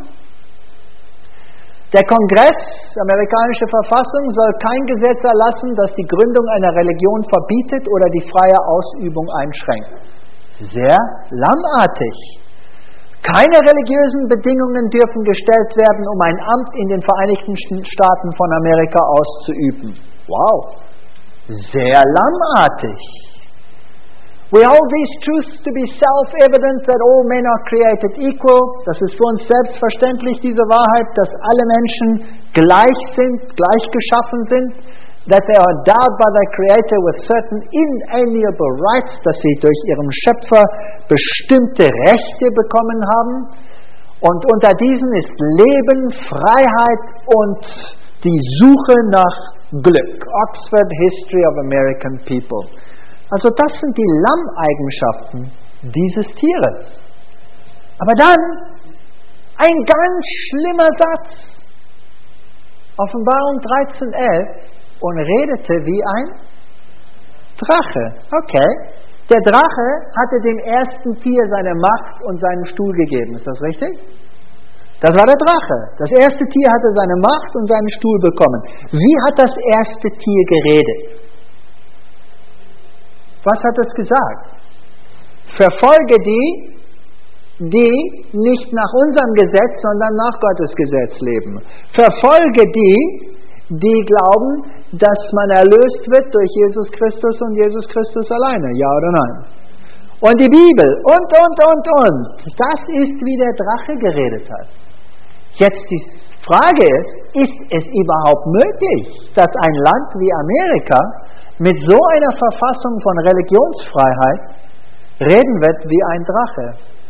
Der Kongress, amerikanische Verfassung, soll kein Gesetz erlassen, das die Gründung einer Religion verbietet oder die freie Ausübung einschränkt. Sehr lammartig. Keine religiösen Bedingungen dürfen gestellt werden, um ein Amt in den Vereinigten Staaten von Amerika auszuüben. Wow, sehr lammartig. We hold these truths to be self-evident that all men are created equal. Das ist für uns selbstverständlich, diese Wahrheit, dass alle Menschen gleich sind, gleich geschaffen sind. That they are endowed by their Creator with certain inalienable rights, dass sie durch ihren Schöpfer bestimmte Rechte bekommen haben. Und unter diesen ist Leben, Freiheit und die Suche nach Glück. Oxford History of American People. Also das sind die Lammeigenschaften dieses Tieres. Aber dann ein ganz schlimmer Satz. Offenbarung 13,11. Und redete wie ein Drache. Okay. Der Drache hatte dem ersten Tier seine Macht und seinen Stuhl gegeben. Ist das richtig? Das war der Drache. Das erste Tier hatte seine Macht und seinen Stuhl bekommen. Wie hat das erste Tier geredet? Was hat es gesagt? Verfolge die nicht nach unserem Gesetz, sondern nach Gottes Gesetz leben. Verfolge die glauben, dass man erlöst wird durch Jesus Christus und Jesus Christus alleine. Ja oder nein? Und die Bibel und. Das ist, wie der Drache geredet hat. Jetzt die Frage ist es überhaupt möglich, dass ein Land wie Amerika mit so einer Verfassung von Religionsfreiheit reden wird wie ein Drache?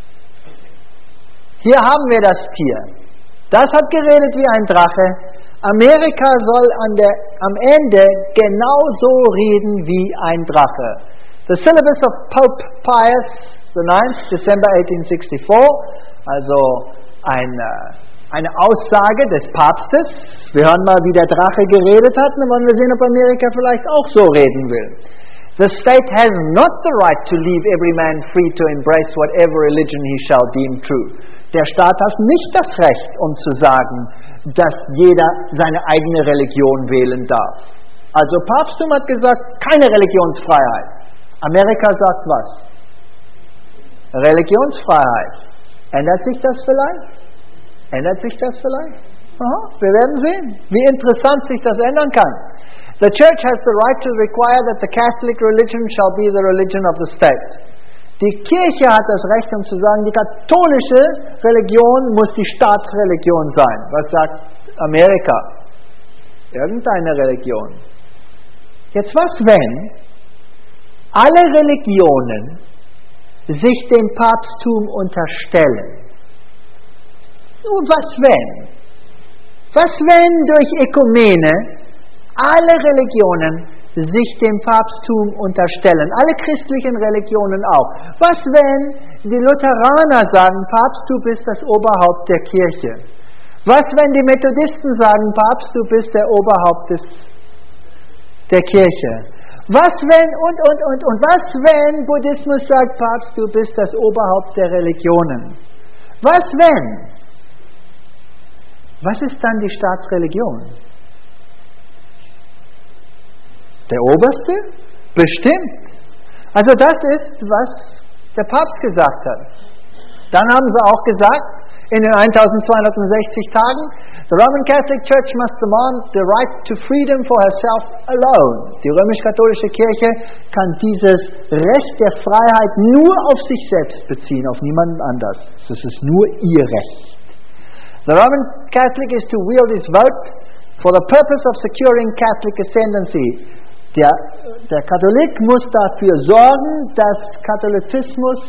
Hier haben wir das Tier. Das hat geredet wie ein Drache. Amerika soll am Ende genauso reden wie ein Drache. The Syllabus of Pope Pius IX, December 1864, also eine Aussage des Papstes. Wir hören mal, wie der Drache geredet hat, und dann wollen wir sehen, ob Amerika vielleicht auch so reden will. The state has not the right to leave every man free to embrace whatever religion he shall deem true. Der Staat hat nicht das Recht, um zu sagen, dass jeder seine eigene Religion wählen darf. Also Papsttum hat gesagt, keine Religionsfreiheit. Amerika sagt was? Religionsfreiheit. Ändert sich das vielleicht? Aha, wir werden sehen, wie interessant sich das ändern kann. The church has the right to require that the Catholic religion shall be the religion of the state. Die Kirche hat das Recht, um zu sagen, die katholische Religion muss die Staatsreligion sein. Was sagt Amerika? Irgendeine Religion. Jetzt was, wenn alle Religionen sich dem Papsttum unterstellen? Und was wenn? Was wenn durch Ökumene alle Religionen sich dem Papsttum unterstellen, alle christlichen Religionen auch. Was wenn die Lutheraner sagen, Papst, du bist das Oberhaupt der Kirche? Was wenn die Methodisten sagen, Papst, du bist der Oberhaupt der Kirche? Was wenn und was wenn Buddhismus sagt, Papst, du bist das Oberhaupt der Religionen? Was wenn? Was ist dann die Staatsreligion? Der Oberste? Bestimmt. Also das ist, was der Papst gesagt hat. Dann haben sie auch gesagt, in den 1260 Tagen, the Roman Catholic Church must demand the right to freedom for herself alone. Die römisch-katholische Kirche kann dieses Recht der Freiheit nur auf sich selbst beziehen, auf niemanden anders. Das ist nur ihr Recht. The Roman Catholic is to wield his vote for the purpose of securing Catholic ascendancy. Der Katholik muss dafür sorgen, dass Katholizismus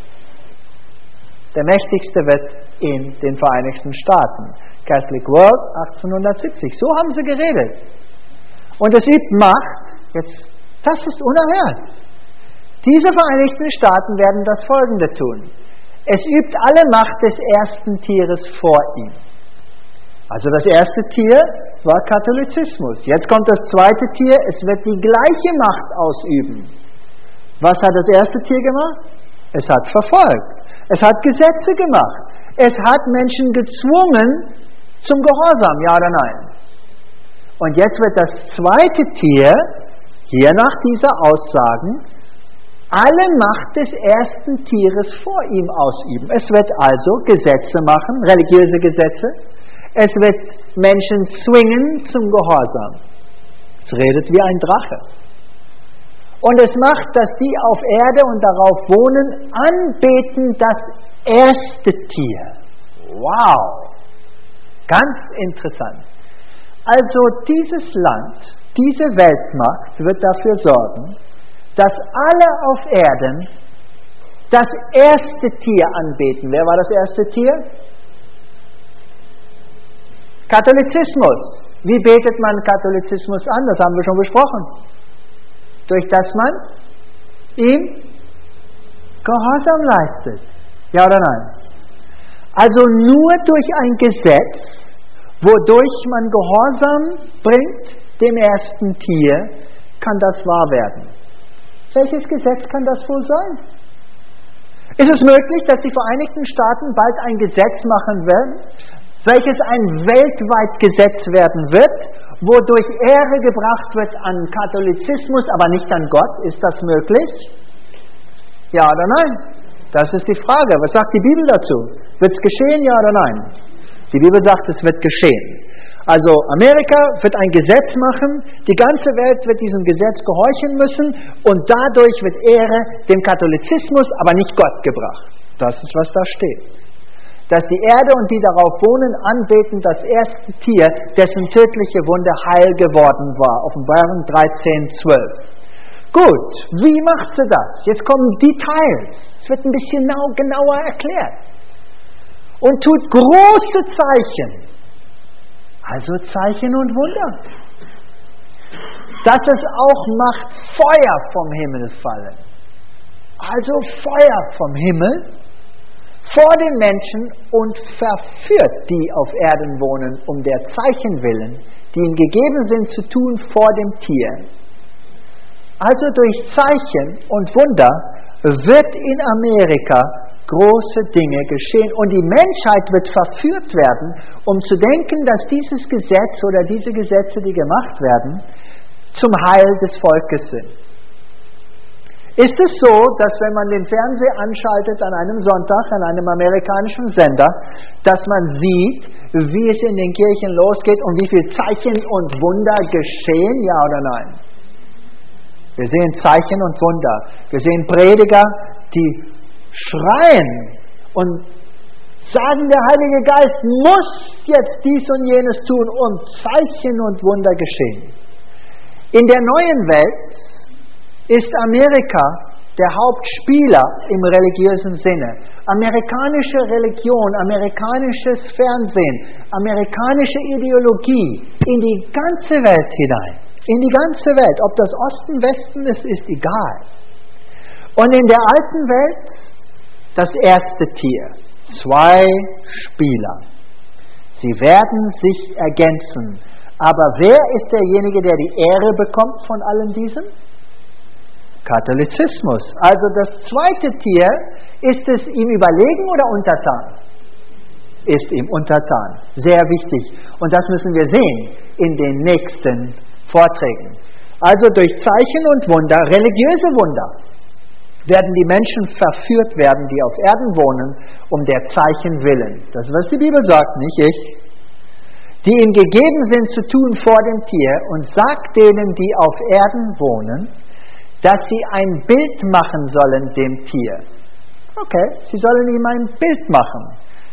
der mächtigste wird in den Vereinigten Staaten. Catholic World 1870. So haben sie geredet. Und es übt Macht. Jetzt, das ist unerhört. Diese Vereinigten Staaten werden das Folgende tun. Es übt alle Macht des ersten Tieres vor ihm. Also das erste Tier war Katholizismus. Jetzt kommt das zweite Tier, es wird die gleiche Macht ausüben. Was hat das erste Tier gemacht? Es hat verfolgt. Es hat Gesetze gemacht. Es hat Menschen gezwungen zum Gehorsam, ja oder nein? Und jetzt wird das zweite Tier, hier nach dieser Aussagen, alle Macht des ersten Tieres vor ihm ausüben. Es wird also Gesetze machen, religiöse Gesetze. Es wird Menschen zwingen zum Gehorsam. Es redet wie ein Drache. Und es macht, dass die auf Erde und darauf wohnen, anbeten das erste Tier. Wow! Ganz interessant. Also dieses Land, diese Weltmacht wird dafür sorgen, dass alle auf Erden das erste Tier anbeten. Wer war das erste Tier? Katholizismus. Wie betet man Katholizismus an? Das haben wir schon besprochen. Durch das man ihm Gehorsam leistet. Ja oder nein? Also nur durch ein Gesetz, wodurch man Gehorsam bringt dem ersten Tier, kann das wahr werden. Welches Gesetz kann das wohl sein? Ist es möglich, dass die Vereinigten Staaten bald ein Gesetz machen werden, welches ein weltweit Gesetz werden wird, wodurch Ehre gebracht wird an Katholizismus, aber nicht an Gott? Ist das möglich? Ja oder nein? Das ist die Frage. Was sagt die Bibel dazu? Wird es geschehen, ja oder nein? Die Bibel sagt, es wird geschehen. Also Amerika wird ein Gesetz machen, die ganze Welt wird diesem Gesetz gehorchen müssen und dadurch wird Ehre dem Katholizismus, aber nicht Gott gebracht. Das ist, was da steht. Dass die Erde und die darauf wohnen, anbeten das erste Tier, dessen tödliche Wunde heil geworden war. Offenbarung 13,12. Gut, wie macht sie das? Jetzt kommen Details. Es wird ein bisschen genauer erklärt. Und tut große Zeichen. Also Zeichen und Wunder. Dass es auch macht, Feuer vom Himmel fallen. Also Feuer vom Himmel vor den Menschen und verführt die auf Erden wohnen, um der Zeichen willen, die ihnen gegeben sind zu tun vor dem Tier. Also durch Zeichen und Wunder wird in Amerika große Dinge geschehen und die Menschheit wird verführt werden, um zu denken, dass dieses Gesetz oder diese Gesetze, die gemacht werden, zum Heil des Volkes sind. Ist es so, dass wenn man den Fernseher anschaltet an einem Sonntag, an einem amerikanischen Sender, dass man sieht, wie es in den Kirchen losgeht und wie viele Zeichen und Wunder geschehen, ja oder nein? Wir sehen Zeichen und Wunder. Wir sehen Prediger, die schreien und sagen, der Heilige Geist muss jetzt dies und jenes tun und Zeichen und Wunder geschehen. In der neuen Welt ist Amerika der Hauptspieler im religiösen Sinne. Amerikanische Religion, amerikanisches Fernsehen, amerikanische Ideologie in die ganze Welt hinein. In die ganze Welt. Ob das Osten, Westen ist, ist egal. Und in der alten Welt das erste Tier. 2 Spieler. Sie werden sich ergänzen. Aber wer ist derjenige, der die Ehre bekommt von allem diesem? Katholizismus. Also das zweite Tier, ist es ihm überlegen oder untertan? Ist ihm untertan. Sehr wichtig. Und das müssen wir sehen in den nächsten Vorträgen. Also durch Zeichen und Wunder, religiöse Wunder, werden die Menschen verführt werden, die auf Erden wohnen, um der Zeichen willen. Das ist, was die Bibel sagt, nicht ich. Die ihnen gegeben sind zu tun vor dem Tier und sagt denen, die auf Erden wohnen, dass sie ein Bild machen sollen dem Tier. Okay, sie sollen ihm ein Bild machen.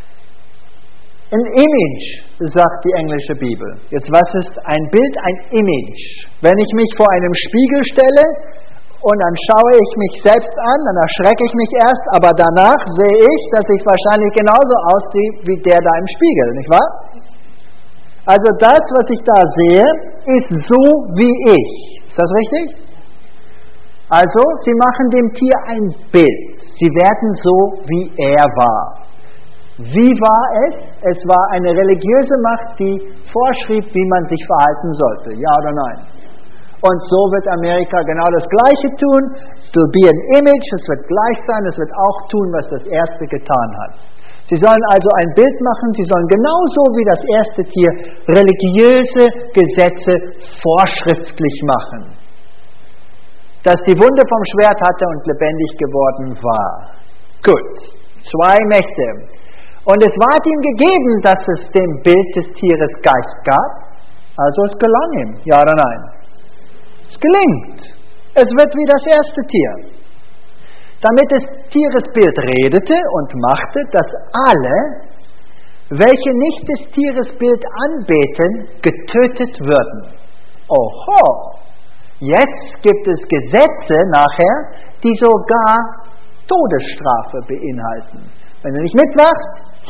Ein Image, sagt die englische Bibel. Jetzt, was ist ein Bild? Ein Image. Wenn ich mich vor einem Spiegel stelle und dann schaue ich mich selbst an, dann erschrecke ich mich erst, aber danach sehe ich, dass ich wahrscheinlich genauso aussehe wie der da im Spiegel, nicht wahr? Also das, was ich da sehe, ist so wie ich. Ist das richtig? Also, sie machen dem Tier ein Bild. Sie werden so, wie er war. Wie war es? Es war eine religiöse Macht, die vorschrieb, wie man sich verhalten sollte. Ja oder nein? Und so wird Amerika genau das Gleiche tun. Es will be an image, es wird gleich sein, es wird auch tun, was das Erste getan hat. Sie sollen also ein Bild machen, sie sollen genauso wie das erste Tier religiöse Gesetze vorschriftlich machen. das die Wunde vom Schwert hatte und lebendig geworden war. Gut, 2 Mächte. Und es ward ihm gegeben, dass es dem Bild des Tieres Geist gab. Also es gelang ihm, ja oder nein? Es gelingt. Es wird wie das erste Tier. Damit des Tieres Bild redete und machte, dass alle, welche nicht des Tieres Bild anbeten, getötet würden. Oho! Jetzt gibt es Gesetze nachher, die sogar Todesstrafe beinhalten. Wenn du nicht mitmachst,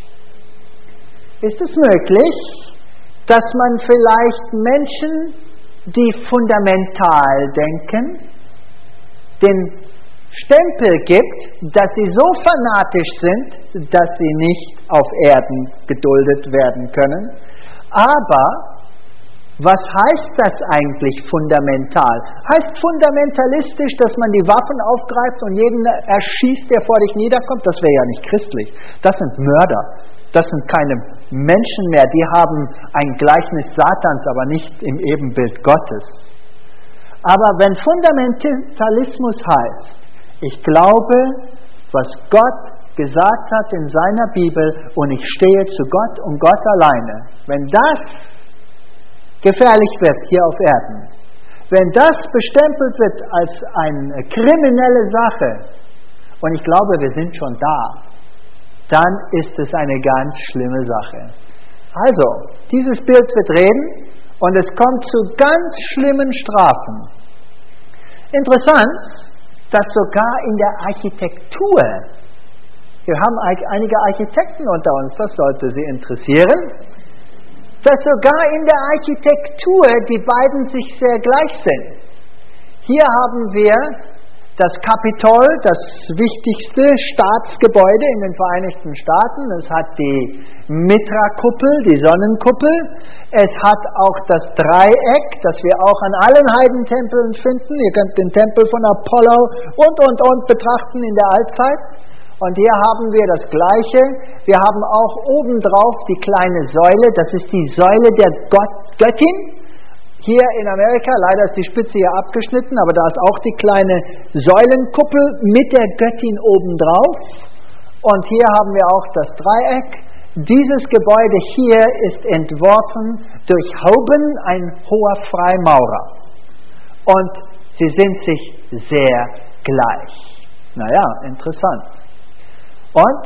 ist es möglich, dass man vielleicht Menschen, die fundamental denken, den Stempel gibt, dass sie so fanatisch sind, dass sie nicht auf Erden geduldet werden können. Aber was heißt das eigentlich fundamental? Heißt fundamentalistisch, dass man die Waffen aufgreift und jeden erschießt, der vor dich niederkommt? Das wäre ja nicht christlich. Das sind Mörder. Das sind keine Menschen mehr. Die haben ein Gleichnis Satans, aber nicht im Ebenbild Gottes. Aber wenn Fundamentalismus heißt, ich glaube, was Gott gesagt hat in seiner Bibel und ich stehe zu Gott und Gott alleine, wenn das gefährlich wird hier auf Erden, wenn das bestempelt wird als eine kriminelle Sache, und ich glaube, wir sind schon da, dann ist es eine ganz schlimme Sache. Also, dieses Bild wird reden und es kommt zu ganz schlimmen Strafen. Interessant, dass sogar in der Architektur, wir haben einige Architekten unter uns, das sollte Sie interessieren, dass sogar in der Architektur die beiden sich sehr gleich sind. Hier haben wir das Kapitol, das wichtigste Staatsgebäude in den Vereinigten Staaten. Es hat die Mitra-Kuppel, die Sonnenkuppel. Es hat auch das Dreieck, das wir auch an allen Heidentempeln finden. Ihr könnt den Tempel von Apollo und betrachten in der Altzeit. Und hier haben wir das Gleiche. Wir haben auch obendrauf die kleine Säule. Das ist die Säule der Göttin. Hier in Amerika, leider ist die Spitze hier abgeschnitten, aber da ist auch die kleine Säulenkuppel mit der Göttin obendrauf. Und hier haben wir auch das Dreieck. Dieses Gebäude hier ist entworfen durch Hoban, ein hoher Freimaurer. Und sie sind sich sehr gleich. Naja, interessant. Und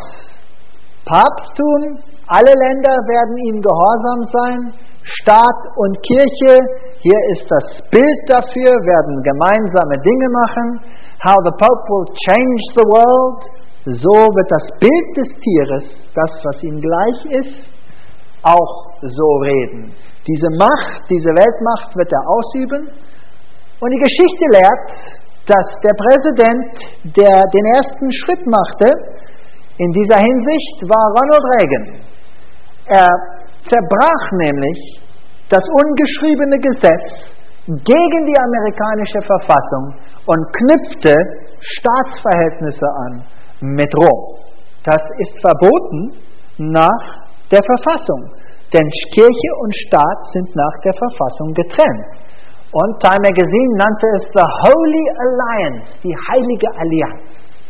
Papsttum, alle Länder werden ihm gehorsam sein, Staat und Kirche, hier ist das Bild dafür, werden gemeinsame Dinge machen. How the Pope will change the world, so wird das Bild des Tieres, das was ihm gleich ist, auch so reden. Diese Macht, diese Weltmacht wird er ausüben. Und die Geschichte lehrt, dass der Präsident, der den ersten Schritt machte, in dieser Hinsicht war Ronald Reagan. Er zerbrach nämlich das ungeschriebene Gesetz gegen die amerikanische Verfassung und knüpfte Staatsverhältnisse an mit Rom. Das ist verboten nach der Verfassung, denn Kirche und Staat sind nach der Verfassung getrennt. Und Time Magazine nannte es the Holy Alliance, die heilige Allianz.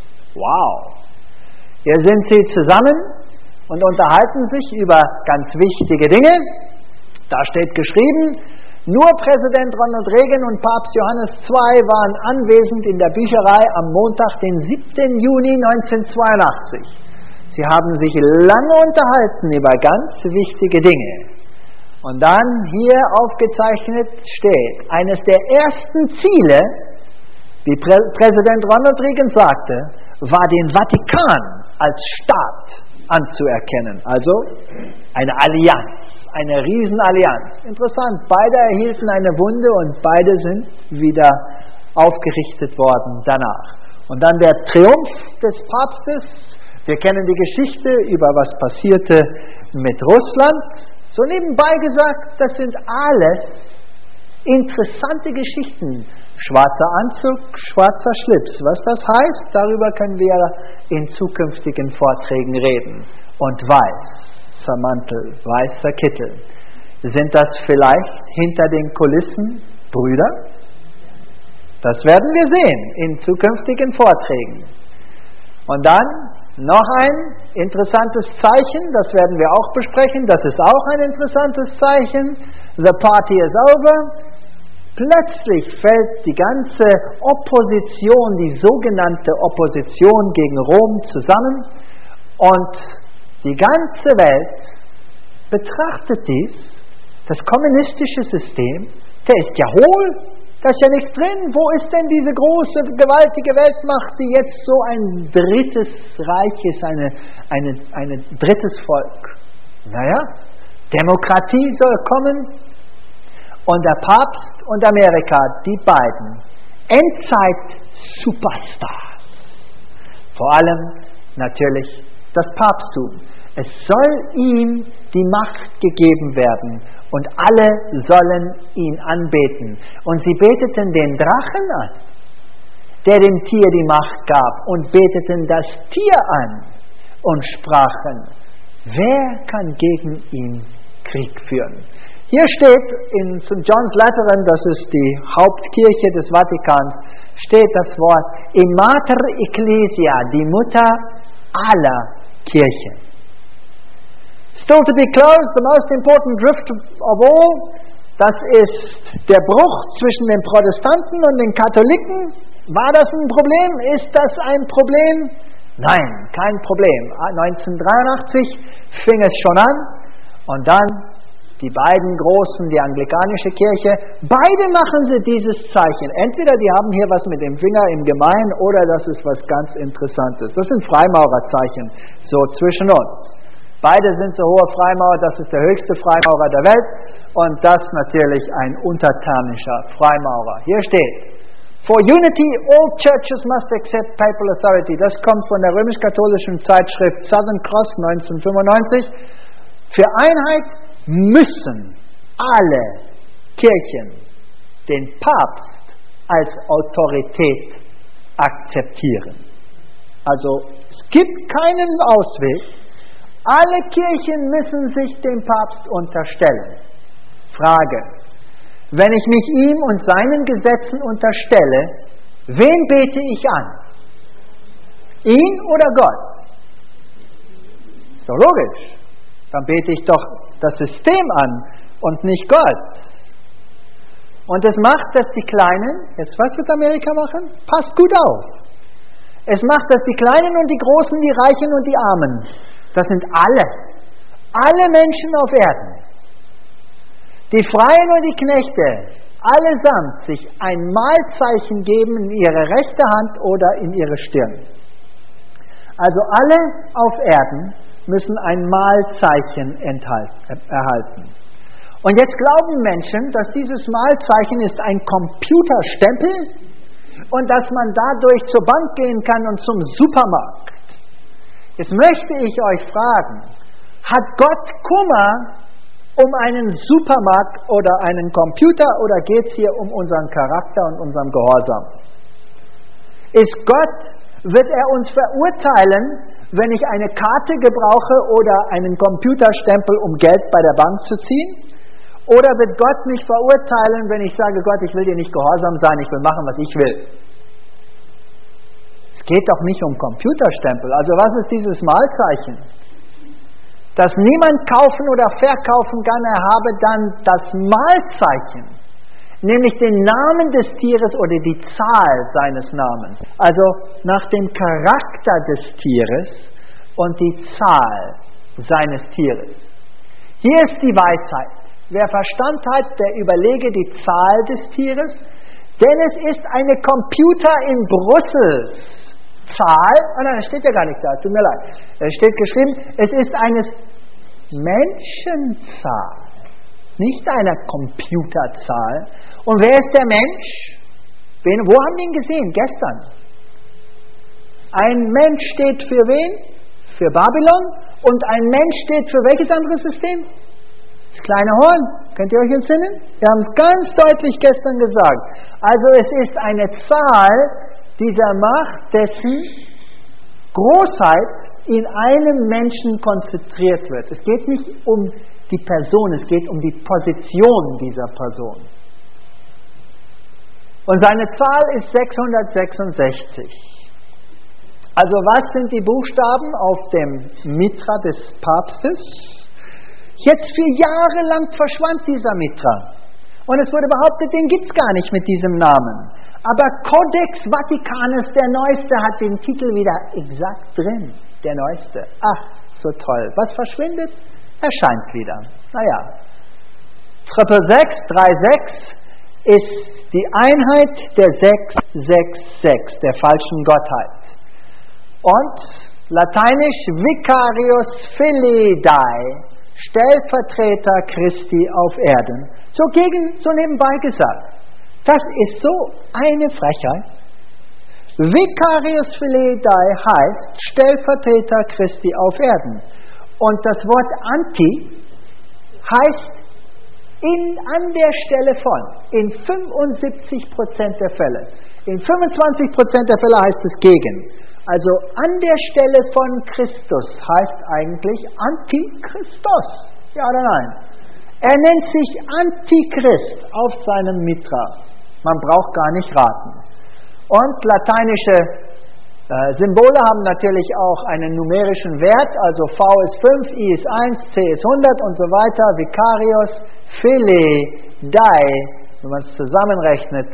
Wow! Hier sind sie zusammen und unterhalten sich über ganz wichtige Dinge. Da steht geschrieben, nur Präsident Ronald Reagan und Papst Johannes II waren anwesend in der Bücherei am Montag, den 7. Juni 1982. Sie haben sich lange unterhalten über ganz wichtige Dinge. Und dann hier aufgezeichnet steht, eines der ersten Ziele, wie Präsident Ronald Reagan sagte, war den Vatikan als Staat anzuerkennen. Also eine Allianz, eine Riesenallianz. Interessant, beide erhielten eine Wunde und beide sind wieder aufgerichtet worden danach. Und dann der Triumph des Papstes. Wir kennen die Geschichte über was passierte mit Russland. So nebenbei gesagt, das sind alles interessante Geschichten. Schwarzer Anzug, schwarzer Schlips. Was das heißt, darüber können wir in zukünftigen Vorträgen reden. Und weißer Mantel, weißer Kittel. Sind das vielleicht hinter den Kulissen Brüder? Das werden wir sehen in zukünftigen Vorträgen. Und dann noch ein interessantes Zeichen, das werden wir auch besprechen, das ist auch ein interessantes Zeichen. The party is over. Plötzlich fällt die ganze Opposition, die sogenannte Opposition gegen Rom zusammen und die ganze Welt betrachtet dies, das kommunistische System, der ist ja hohl, da ist ja nichts drin. Wo ist denn diese große, gewaltige Weltmacht, die jetzt so ein drittes Reich ist, ein drittes Volk? Naja, Demokratie soll kommen und der Papst und Amerika, die beiden Endzeit-Superstars. Vor allem natürlich das Papsttum. Es soll ihm die Macht gegeben werden und alle sollen ihn anbeten. Und sie beteten den Drachen an, der dem Tier die Macht gab, und beteten das Tier an und sprachen, wer kann gegen ihn Krieg führen? Hier steht in St. John's Lateran, das ist die Hauptkirche des Vatikans, steht das Wort in Mater Ecclesia, die Mutter aller Kirchen. Still to be closed, the most important rift of all, das ist der Bruch zwischen den Protestanten und den Katholiken. War das ein Problem? Ist das ein Problem? Nein, kein Problem. 1983 fing es schon an und dann die beiden Großen, die anglikanische Kirche, beide machen sie dieses Zeichen. Entweder die haben hier was mit dem Finger im Gemein oder das ist was ganz Interessantes. Das sind Freimaurerzeichen, so zwischen uns. Beide sind so hohe Freimaurer, das ist der höchste Freimaurer der Welt und das natürlich ein untertanischer Freimaurer. Hier steht, For unity, all churches must accept papal authority. Das kommt von der römisch-katholischen Zeitschrift Southern Cross 1995. Für Einheit müssen alle Kirchen den Papst als Autorität akzeptieren. Also es gibt keinen Ausweg. Alle Kirchen müssen sich dem Papst unterstellen. Frage: Wenn ich mich ihm und seinen Gesetzen unterstelle, wen bete ich an? Ihn oder Gott? Ist doch logisch. Dann bete ich doch das System an und nicht Gott. Und es macht, dass die Kleinen, jetzt was wird Amerika machen? Passt gut auf. Es macht, dass die Kleinen und die Großen, die Reichen und die Armen, das sind alle Menschen auf Erden, die Freien und die Knechte, allesamt sich ein Mahlzeichen geben in ihre rechte Hand oder in ihre Stirn. Also alle auf Erden müssen ein Mahlzeichen erhalten. Und jetzt glauben Menschen, dass dieses Mahlzeichen ist ein Computerstempel und dass man dadurch zur Bank gehen kann und zum Supermarkt. Jetzt möchte ich euch fragen, hat Gott Kummer um einen Supermarkt oder einen Computer oder geht es hier um unseren Charakter und unseren Gehorsam? Wird er uns verurteilen, wenn ich eine Karte gebrauche oder einen Computerstempel, um Geld bei der Bank zu ziehen? Oder wird Gott mich verurteilen, wenn ich sage, Gott, ich will dir nicht gehorsam sein, ich will machen, was ich will? Es geht doch nicht um Computerstempel. Also was ist dieses Mahlzeichen? Dass niemand kaufen oder verkaufen kann, er habe dann das Mahlzeichen, nämlich den Namen des Tieres oder die Zahl seines Namens. Also nach dem Charakter des Tieres und die Zahl seines Tieres. Hier ist die Weisheit. Wer Verstand hat, der überlege die Zahl des Tieres, denn es ist eine Computer in Brüssel Zahl, nein, das steht ja gar nicht da, tut mir leid. Es steht geschrieben, es ist eine Menschenzahl, nicht eine Computerzahl. Und wer ist der Mensch? Wo haben wir ihn gesehen? Gestern. Ein Mensch steht für wen? Für Babylon. Und ein Mensch steht für welches anderes System? Das kleine Horn. Könnt ihr euch entsinnen? Wir haben es ganz deutlich gestern gesagt. Also es ist eine Zahl dieser Macht, dessen Großheit in einem Menschen konzentriert wird. Es geht nicht um die Person, es geht um die Position dieser Person. Und seine Zahl ist 666. Also was sind die Buchstaben auf dem Mitra des Papstes? Jetzt für Jahre lang verschwand dieser Mitra. Und es wurde behauptet, den gibt es gar nicht mit diesem Namen. Aber Codex Vaticanus, der Neueste, hat den Titel wieder exakt drin. Der Neueste. Ach, so toll. Was verschwindet, erscheint wieder. Naja. 666 ist die Einheit der 666, der falschen Gottheit. Und lateinisch Vicarius Filii Dei, Stellvertreter Christi auf Erden. So nebenbei gesagt. Das ist so eine Frechheit. Vicarius Filii Dei heißt Stellvertreter Christi auf Erden. Und das Wort Anti heißt an der Stelle von, in 75% der Fälle. In 25% der Fälle heißt es gegen. Also an der Stelle von Christus heißt eigentlich Antichristos. Ja oder nein? Er nennt sich Antichrist auf seinem Mitra. Man braucht gar nicht raten. Und lateinische Symbole haben natürlich auch einen numerischen Wert, also V ist 5, I ist 1, C ist 100 und so weiter. Vicarius Filii Dei, wenn man es zusammenrechnet,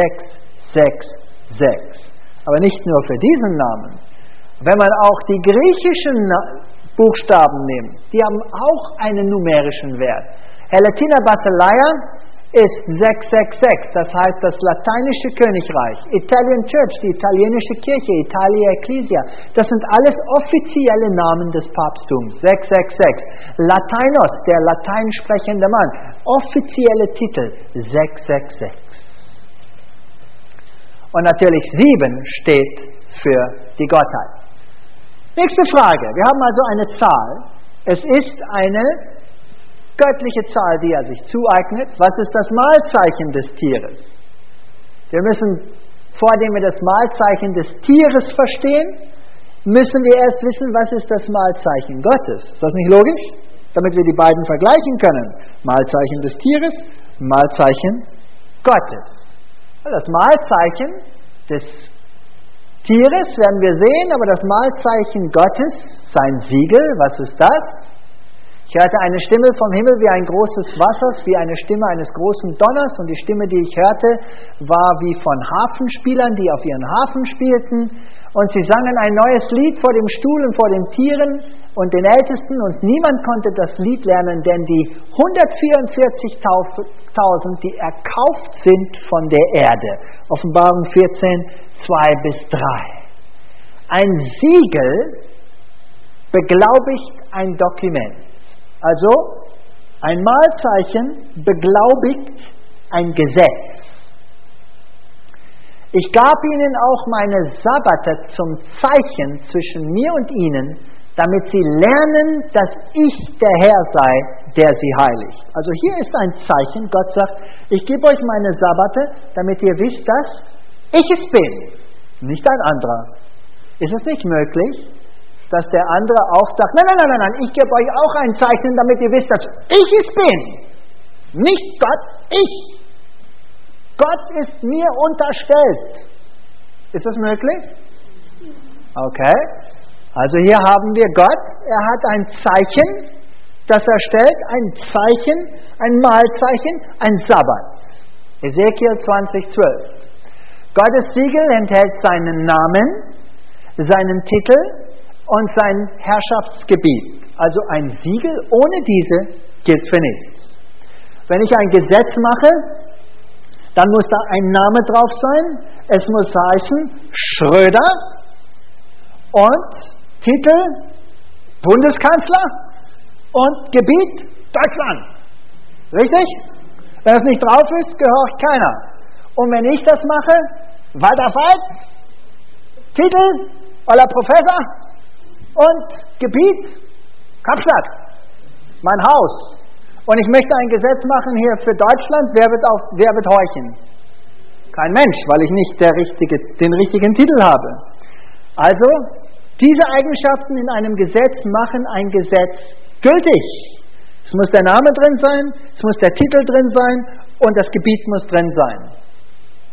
666. Aber nicht nur für diesen Namen. Wenn man auch die griechischen Buchstaben nimmt, die haben auch einen numerischen Wert. Helletina Basileia ist 666, das heißt das lateinische Königreich. Italian Church, die italienische Kirche, Italia Ecclesia, das sind alles offizielle Namen des Papsttums. 666. Lateinos, der Latein sprechende Mann, offizielle Titel 666. Und natürlich 7 steht für die Gottheit. Nächste Frage. Wir haben also eine Zahl. Es ist eine göttliche Zahl, die er sich zueignet. Was ist das Mahlzeichen des Tieres? Wir müssen, vordem wir das Mahlzeichen des Tieres verstehen, müssen wir erst wissen, was ist das Mahlzeichen Gottes. Ist das nicht logisch? Damit wir die beiden vergleichen können. Mahlzeichen des Tieres, Mahlzeichen Gottes. Das Mahlzeichen des Tieres werden wir sehen, aber das Mahlzeichen Gottes, sein Siegel, was ist das? Ich hörte eine Stimme vom Himmel wie ein großes Wassers, wie eine Stimme eines großen Donners, und die Stimme, die ich hörte, war wie von Harfenspielern, die auf ihren Harfen spielten, und sie sangen ein neues Lied vor dem Stuhl und vor den Tieren und den Ältesten, und niemand konnte das Lied lernen, denn die 144.000, die erkauft sind von der Erde. Offenbarung 14, 2-3. Ein Siegel beglaubigt ein Dokument. Also, ein Mahlzeichen beglaubigt ein Gesetz. Ich gab ihnen auch meine Sabbate zum Zeichen zwischen mir und ihnen, damit sie lernen, dass ich der Herr sei, der sie heiligt. Also hier ist ein Zeichen. Gott sagt, ich gebe euch meine Sabbate, damit ihr wisst, dass ich es bin, nicht ein anderer. Ist es nicht möglich, dass der andere auch sagt, nein, ich gebe euch auch ein Zeichen, damit ihr wisst, dass ich es bin. Nicht Gott, ich. Gott ist mir unterstellt. Ist das möglich? Okay. Also hier haben wir Gott, er hat ein Zeichen, das er stellt, ein Zeichen, ein Mahlzeichen, ein Sabbat. Ezekiel 20,12. Gottes Siegel enthält seinen Namen, seinen Titel und sein Herrschaftsgebiet. Also ein Siegel ohne diese gilt für nichts. Wenn ich ein Gesetz mache, dann muss da ein Name drauf sein. Es muss heißen Schröder und Titel Bundeskanzler und Gebiet Deutschland. Richtig? Wenn es nicht drauf ist, gehorcht keiner. Und wenn ich das mache, Walter Veit, Titel oder Professor und Gebiet Kapstadt, mein Haus. Und ich möchte ein Gesetz machen hier für Deutschland, wer wird horchen? Kein Mensch, weil ich nicht den richtigen Titel habe. Also, diese Eigenschaften in einem Gesetz machen ein Gesetz gültig. Es muss der Name drin sein, es muss der Titel drin sein und das Gebiet muss drin sein.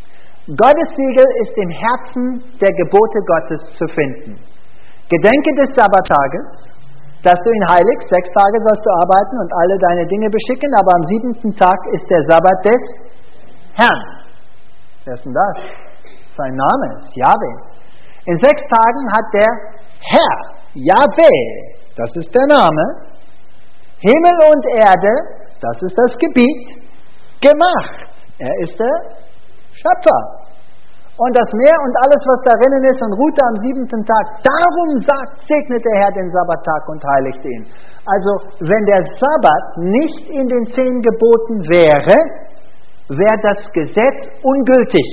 Gottes Siegel ist im Herzen der Gebote Gottes zu finden. Gedenke des Sabbattages, dass du ihn heiligst. 6 Tage sollst du arbeiten und alle deine Dinge beschicken, aber am 7. Tag ist der Sabbat des Herrn. Wer ist denn das? Sein Name ist Jahwe. In 6 Tagen hat der Herr, Jahwe, das ist der Name, Himmel und Erde, das ist das Gebiet, gemacht. Er ist der Schöpfer. Und das Meer und alles, was darinnen ist, und ruhte am 7. Tag. Darum segnet der Herr den Sabbattag und heiligt ihn. Also, wenn der Sabbat nicht in den 10 Geboten wäre, wäre das Gesetz ungültig.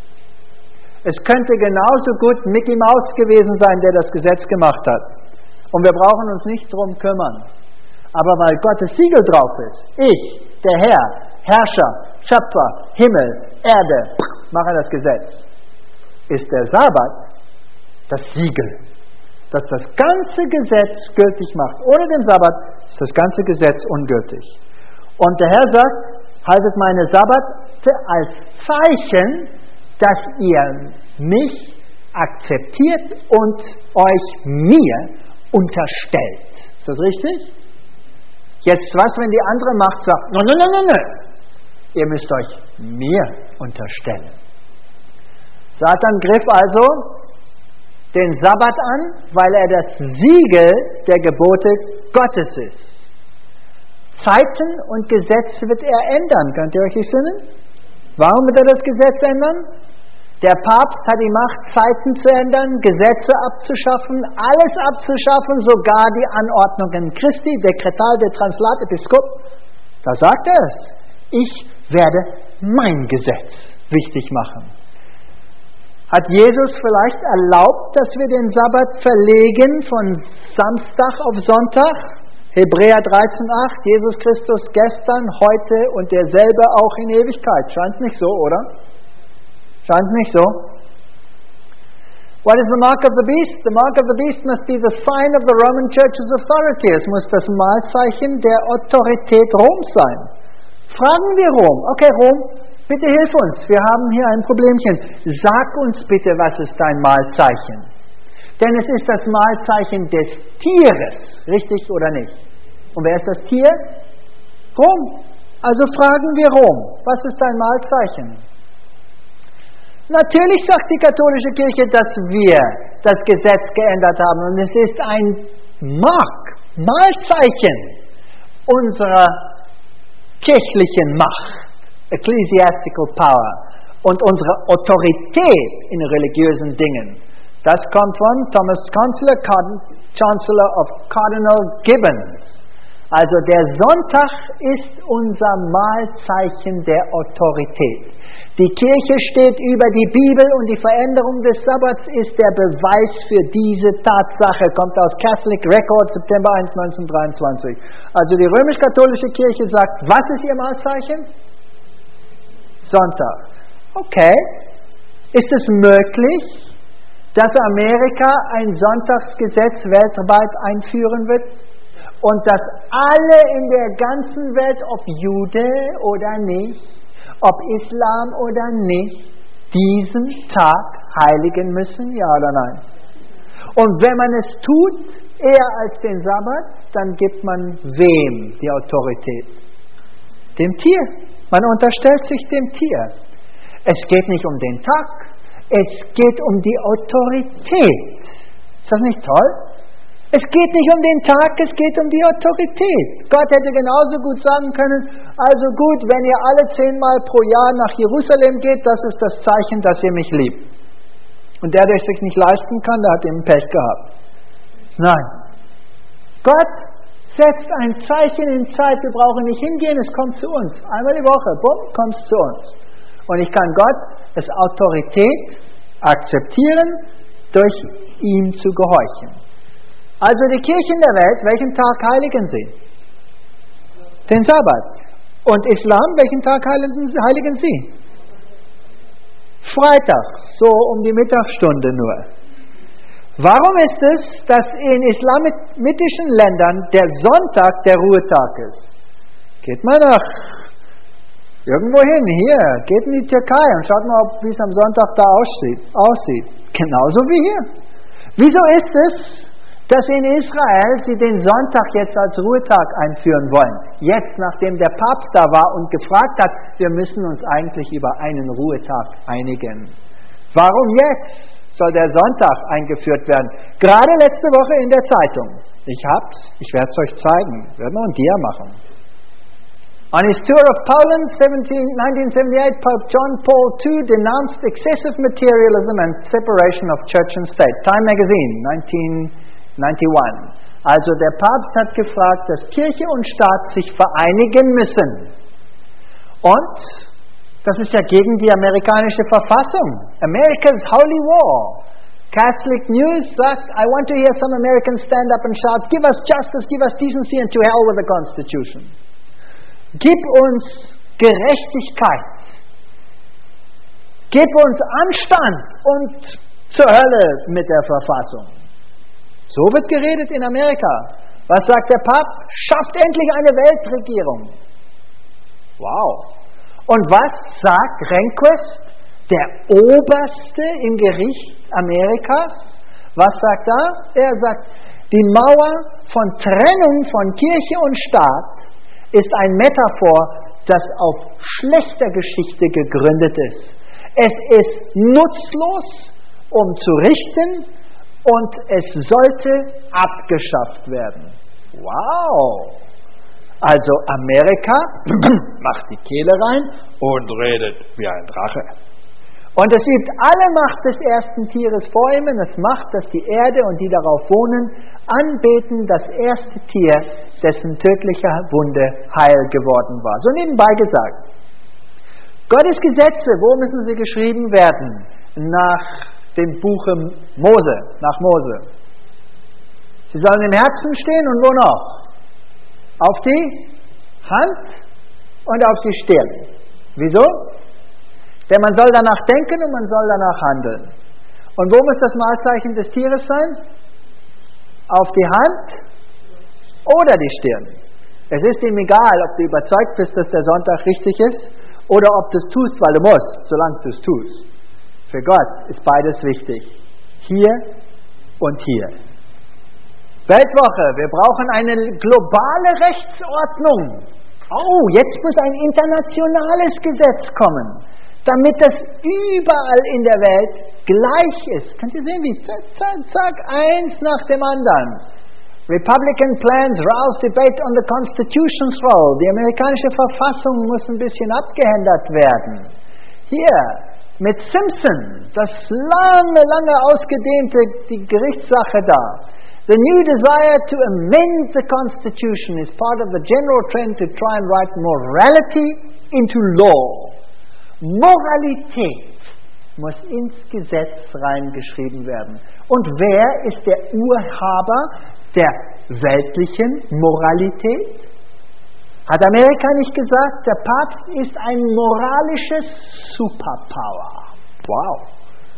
Es könnte genauso gut Mickey Mouse gewesen sein, der das Gesetz gemacht hat. Und wir brauchen uns nicht drum kümmern. Aber weil Gottes Siegel drauf ist, ich, der Herr, Herrscher, Schöpfer, Himmel, Erde, mache das Gesetz, ist der Sabbat das Siegel, das das ganze Gesetz gültig macht. Ohne den Sabbat ist das ganze Gesetz ungültig. Und der Herr sagt, haltet meine Sabbate als Zeichen, dass ihr mich akzeptiert und euch mir unterstellt. Ist das richtig? Jetzt was, wenn die andere Macht sagt, nein. Ihr müsst euch mir unterstellen. Satan griff also den Sabbat an, weil er das Siegel der Gebote Gottes ist. Zeiten und Gesetze wird er ändern. Könnt ihr euch das sinnen? Warum wird er das Gesetz ändern? Der Papst hat die Macht, Zeiten zu ändern, Gesetze abzuschaffen, alles abzuschaffen, sogar die Anordnungen Christi, Dekretal, Translat, Episkop. Da sagt er es. Ich werde mein Gesetz wichtig machen. Hat Jesus vielleicht erlaubt, dass wir den Sabbat verlegen von Samstag auf Sonntag? Hebräer 13,8, Jesus Christus gestern, heute und derselbe auch in Ewigkeit. Scheint nicht so, oder? Scheint nicht so. What is the mark of the beast? The mark of the beast must be the sign of the Roman Church's authority. Es muss das Mahlzeichen der Autorität Roms sein. Fragen wir Rom. Okay, Rom, bitte hilf uns. Wir haben hier ein Problemchen. Sag uns bitte, was ist dein Mahlzeichen? Denn es ist das Mahlzeichen des Tieres. Richtig oder nicht? Und wer ist das Tier? Rom. Also fragen wir Rom. Was ist dein Mahlzeichen? Natürlich sagt die katholische Kirche, dass wir das Gesetz geändert haben. Und es ist ein Mahlzeichen unserer kirchlichen Macht, ecclesiastical power, und unsere Autorität in religiösen Dingen. Das kommt von Thomas Chancellor of Cardinal Gibbons. Also der Sonntag ist unser Mahlzeichen der Autorität. Die Kirche steht über die Bibel und die Veränderung des Sabbats ist der Beweis für diese Tatsache. Kommt aus Catholic Record, September 1, 1923. Also die römisch-katholische Kirche sagt, was ist ihr Mahlzeichen? Sonntag. Okay. Ist es möglich, dass Amerika ein Sonntagsgesetz weltweit einführen wird? Und dass alle in der ganzen Welt, ob Jude oder nicht, ob Islam oder nicht, diesen Tag heiligen müssen, ja oder nein? Und wenn man es tut, eher als den Sabbat, dann gibt man wem die Autorität? Dem Tier. Man unterstellt sich dem Tier. Es geht nicht um den Tag, es geht um die Autorität. Ist das nicht toll? Es geht nicht um den Tag, es geht um die Autorität. Gott hätte genauso gut sagen können, also gut, wenn ihr alle 10-mal pro Jahr nach Jerusalem geht, das ist das Zeichen, dass ihr mich liebt. Und der es sich nicht leisten kann, der hat eben Pech gehabt. Nein. Gott setzt ein Zeichen in Zeit, wir brauchen nicht hingehen, es kommt zu uns. Einmal die Woche, bumm, kommt es zu uns. Und ich kann Gott als Autorität akzeptieren, durch ihm zu gehorchen. Also die Kirchen der Welt, welchen Tag heiligen sie? Den Sabbat. Und Islam, welchen Tag heiligen sie? Freitag, so um die Mittagsstunde nur. Warum ist es, dass in islamitischen Ländern der Sonntag der Ruhetag ist? Geht mal nach Irgendwo hin, hier, geht in die Türkei und schaut mal, wie es am Sonntag da aussieht. Genauso wie hier. Wieso ist es, dass in Israel sie den Sonntag jetzt als Ruhetag einführen wollen? Jetzt, nachdem der Papst da war und gefragt hat, wir müssen uns eigentlich über einen Ruhetag einigen. Warum jetzt soll der Sonntag eingeführt werden? Gerade letzte Woche in der Zeitung. Ich werde es euch zeigen. Werden wir ein Dia machen. On his tour of Poland, 1978, Pope John Paul II denounced excessive materialism and separation of church and state. Time Magazine, 1991. Also der Papst hat gefragt, dass Kirche und Staat sich vereinigen müssen. Und das ist ja gegen die amerikanische Verfassung. America's Holy War. Catholic News sagt, I want to hear some Americans stand up and shout, give us justice, give us decency and to hell with the Constitution. Gib uns Gerechtigkeit. Gib uns Anstand und zur Hölle mit der Verfassung. So wird geredet in Amerika. Was sagt der Papst? Schafft endlich eine Weltregierung. Wow. Und was sagt Rehnquist, der Oberste im Gericht Amerikas? Was sagt er? Er sagt, die Mauer von Trennung von Kirche und Staat ist ein Metaphor, das auf schlechter Geschichte gegründet ist. Es ist nutzlos, um zu richten, und es sollte abgeschafft werden. Wow! Also Amerika macht die Kehle rein und redet wie ein Drache. Und es übt alle Macht des ersten Tieres vor ihm, und es macht, dass die Erde und die darauf wohnen, anbeten das erste Tier, dessen tödliche Wunde heil geworden war. So nebenbei gesagt. Gottes Gesetze, wo müssen sie geschrieben werden? Nach dem Buche Mose, nach Mose. Sie sollen im Herzen stehen und wo noch? Auf die Hand und auf die Stirn. Wieso? Denn man soll danach denken und man soll danach handeln. Und wo muss das Mahlzeichen des Tieres sein? Auf die Hand oder die Stirn. Es ist ihm egal, ob du überzeugt bist, dass der Sonntag richtig ist, oder ob du es tust, weil du musst, solange du es tust. Für Gott ist beides wichtig. Hier und hier. Weltwoche, wir brauchen eine globale Rechtsordnung. Oh, jetzt muss ein internationales Gesetz kommen, damit das überall in der Welt gleich ist. Könnt ihr sehen, wie zack, eins nach dem anderen. Republican plans rouse debate on the Constitution's role. Die amerikanische Verfassung muss ein bisschen abgeändert werden. Hier, mit Simpson, das lange ausgedehnte die Gerichtssache da. The new desire to amend the Constitution is part of the general trend to try and write morality into law. Moralität muss ins Gesetz reingeschrieben werden. Und wer ist der Urheber der weltlichen Moralität? Hat Amerika nicht gesagt, der Papst ist ein moralisches Superpower. Wow.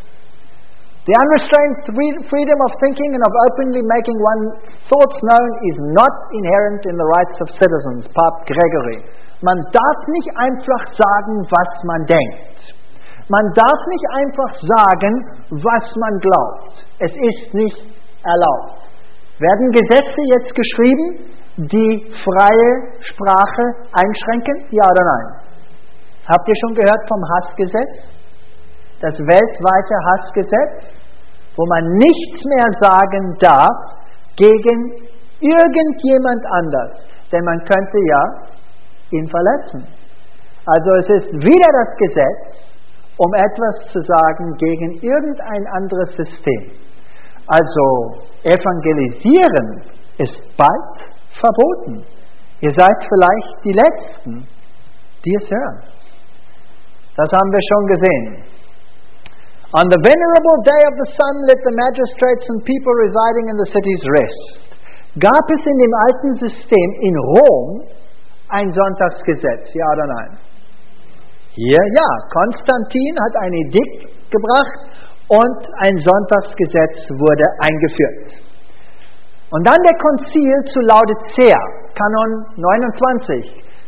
The unrestrained freedom of thinking and of openly making one's thoughts known is not inherent in the rights of citizens. Papst Gregory. Man darf nicht einfach sagen, was man denkt. Man darf nicht einfach sagen, was man glaubt. Es ist nicht erlaubt. Werden Gesetze jetzt geschrieben, die freie Sprache einschränken? Ja oder nein? Habt ihr schon gehört vom Hassgesetz? Das weltweite Hassgesetz, wo man nichts mehr sagen darf gegen irgendjemand anders. Denn man könnte ja ihn verletzen. Also es ist wieder das Gesetz, um etwas zu sagen gegen irgendein anderes System. Also evangelisieren ist bald verboten. Ihr seid vielleicht die Letzten, die es hören. Das haben wir schon gesehen. On the venerable day of the sun let the magistrates and people residing in the cities rest. Gab es in dem alten System in Rom ein Sonntagsgesetz, ja oder nein? Hier, ja. Konstantin hat ein Edikt gebracht und ein Sonntagsgesetz wurde eingeführt. Und dann der Konzil zu Laodicea, Kanon 29.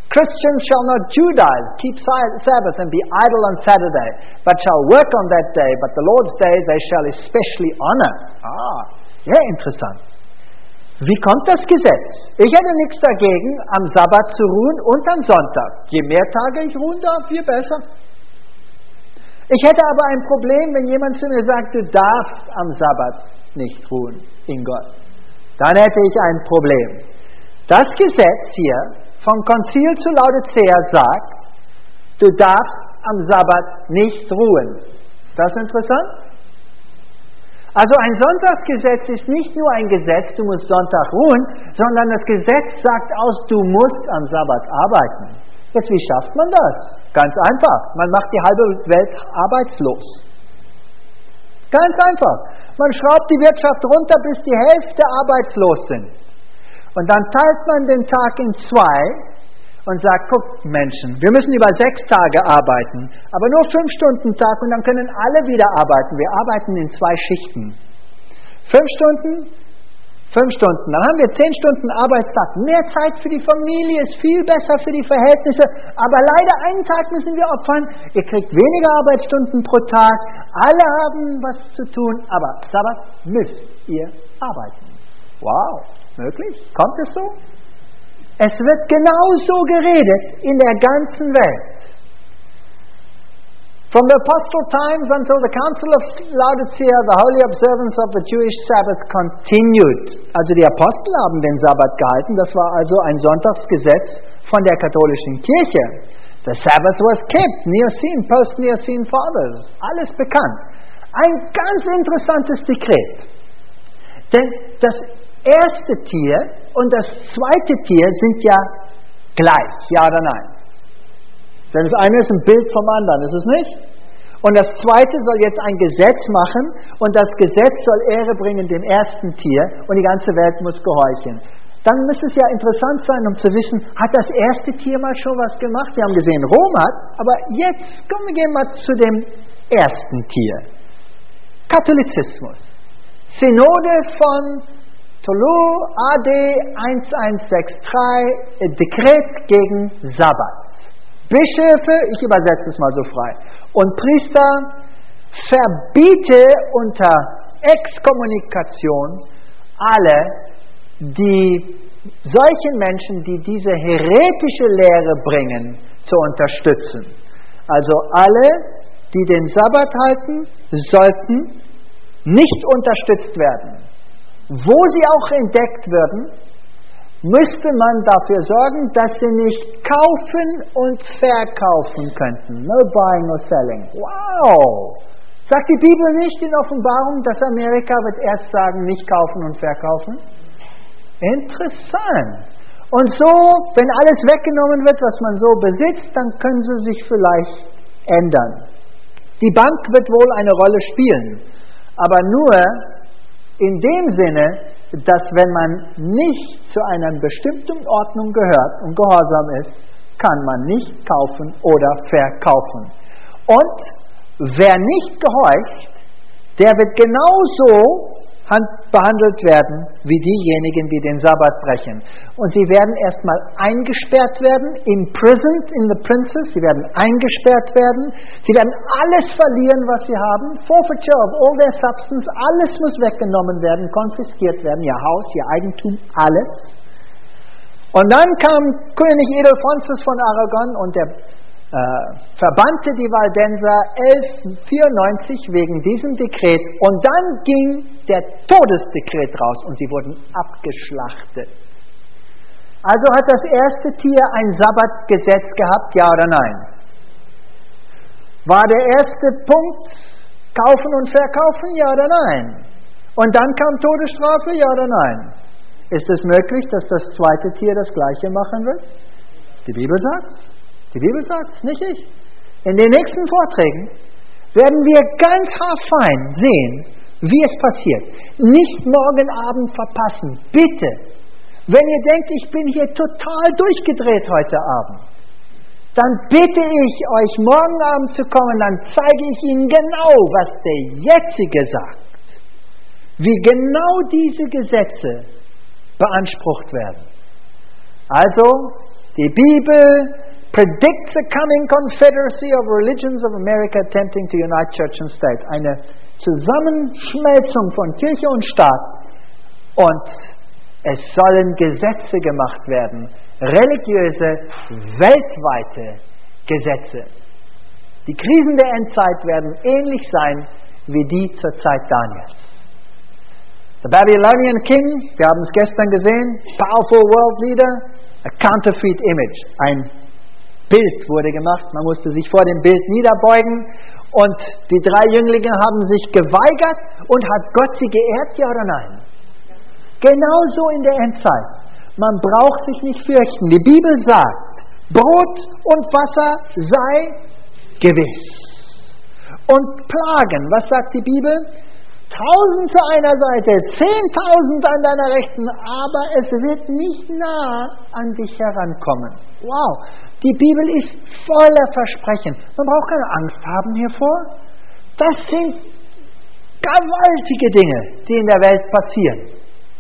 Christians shall not Judaize, keep Sabbath and be idle on Saturday, but shall work on that day, but the Lord's day they shall especially honor. Sehr interessant. Wie kommt das Gesetz? Ich hätte nichts dagegen, am Sabbat zu ruhen und am Sonntag. Je mehr Tage ich ruhen darf, je besser. Ich hätte aber ein Problem, wenn jemand zu mir sagt, du darfst am Sabbat nicht ruhen in Gott. Dann hätte ich ein Problem. Das Gesetz hier vom Konzil zu Laodicea sagt, du darfst am Sabbat nicht ruhen. Ist das interessant? Also ein Sonntagsgesetz ist nicht nur ein Gesetz, du musst Sonntag ruhen, sondern das Gesetz sagt aus, du musst am Sabbat arbeiten. Jetzt, wie schafft man das? Ganz einfach. Man macht die halbe Welt arbeitslos. Ganz einfach. Man schraubt die Wirtschaft runter, bis die Hälfte arbeitslos sind. Und dann teilt man den Tag in 2 und sagt, guck Menschen, wir müssen über 6 Tage arbeiten, aber nur 5 Stunden Tag und dann können alle wieder arbeiten. Wir arbeiten in 2 Schichten. 5 Stunden, 5 Stunden. Dann haben wir 10 Stunden Arbeitstag. Mehr Zeit für die Familie ist viel besser für die Verhältnisse, aber leider einen Tag müssen wir opfern. Ihr kriegt weniger Arbeitsstunden pro Tag. Alle haben was zu tun, aber Sabbat müsst ihr arbeiten. Wow, möglich? Kommt es so? Es wird genauso geredet in der ganzen Welt. From the Apostle times until the Council of Laodicea, the holy observance of the Jewish Sabbath continued. Also die Apostel haben den Sabbat gehalten, das war also ein Sonntagsgesetz von der katholischen Kirche. The Sabbath was kept, Nicene, Post-Nicene Fathers, alles bekannt. Ein ganz interessantes Dekret. Denn das erste Tier und das zweite Tier sind ja gleich, ja oder nein? Denn das eine ist ein Bild vom anderen, ist es nicht? Und das zweite soll jetzt ein Gesetz machen und das Gesetz soll Ehre bringen dem ersten Tier und die ganze Welt muss gehorchen. Dann müsste es ja interessant sein, um zu wissen, hat das erste Tier mal schon was gemacht? Wir haben gesehen, Rom hat, aber jetzt kommen wir mal zu dem ersten Tier. Katholizismus. Synode von Toulouse AD 1163, Dekret gegen Sabbat. Bischöfe, ich übersetze es mal so frei, und Priester verbiete unter Exkommunikation alle, die solchen Menschen, die diese heretische Lehre bringen, zu unterstützen. Also alle, die den Sabbat halten, sollten nicht unterstützt werden. Wo sie auch entdeckt würden, müsste man dafür sorgen, dass sie nicht kaufen und verkaufen könnten. No buying or selling. Wow! Sagt die Bibel nicht in Offenbarung, dass Amerika wird erst sagen, nicht kaufen und verkaufen? Interessant. Und so, wenn alles weggenommen wird, was man so besitzt, dann können sie sich vielleicht ändern. Die Bank wird wohl eine Rolle spielen, aber nur in dem Sinne, dass wenn man nicht zu einer bestimmten Ordnung gehört und gehorsam ist, kann man nicht kaufen oder verkaufen. Und wer nicht gehorcht, der wird genauso behandelt werden wie diejenigen, die den Sabbat brechen. Und sie werden erstmal eingesperrt werden, imprisoned in the princes, sie werden eingesperrt werden, sie werden alles verlieren, was sie haben, forfeiture of all their substance, alles muss weggenommen werden, konfiskiert werden, ihr Haus, ihr Eigentum, alles. Und dann kam König Ildefonsus von Aragon und der verbannte die Waldenser 1194 wegen diesem Dekret und dann ging der Todesdekret raus und sie wurden abgeschlachtet. Also hat das erste Tier ein Sabbatgesetz gehabt, ja oder nein? War der erste Punkt kaufen und verkaufen, ja oder nein? Und dann kam Todesstrafe, ja oder nein? Ist es möglich, dass das zweite Tier das gleiche machen wird? Die Bibel sagt. Die Bibel sagt es, nicht ich. In den nächsten Vorträgen werden wir ganz haarfein sehen, wie es passiert. Nicht morgen Abend verpassen, bitte. Wenn ihr denkt, ich bin hier total durchgedreht heute Abend, dann bitte ich euch, morgen Abend zu kommen, dann zeige ich Ihnen genau, was der Jetzige sagt. Wie genau diese Gesetze beansprucht werden. Also, Die Bibel predicts a coming confederacy of religions of America attempting to unite church and state. Eine Zusammenschmelzung von Kirche und Staat. Und es sollen Gesetze gemacht werden. Religiöse, weltweite Gesetze. Die Krisen der Endzeit werden ähnlich sein wie die zur Zeit Daniels. The Babylonian king, wir haben es gestern gesehen, powerful world leader, a counterfeit image. Ein Bild wurde gemacht, man musste sich vor dem Bild niederbeugen und die 3 Jünglinge haben sich geweigert und hat Gott sie geehrt, ja oder nein? Genauso in der Endzeit. Man braucht sich nicht fürchten. Die Bibel sagt, Brot und Wasser sei gewiss. Und Plagen, was sagt die Bibel? 1000 zu einer Seite, 10.000 an deiner Rechten, aber es wird nicht nah an dich herankommen. Wow, die Bibel ist voller Versprechen. Man braucht keine Angst haben hiervor. Das sind gewaltige Dinge, die in der Welt passieren.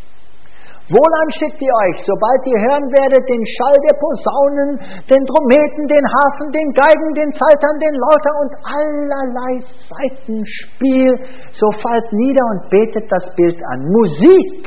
Wohlan schickt ihr euch, sobald ihr hören werdet den Schall der Posaunen, den Trommeten, den Harfen, den Geigen, den Psaltern, den Lauter und allerlei Saitenspiel, so fallt nieder und betet das Bild an. Musik!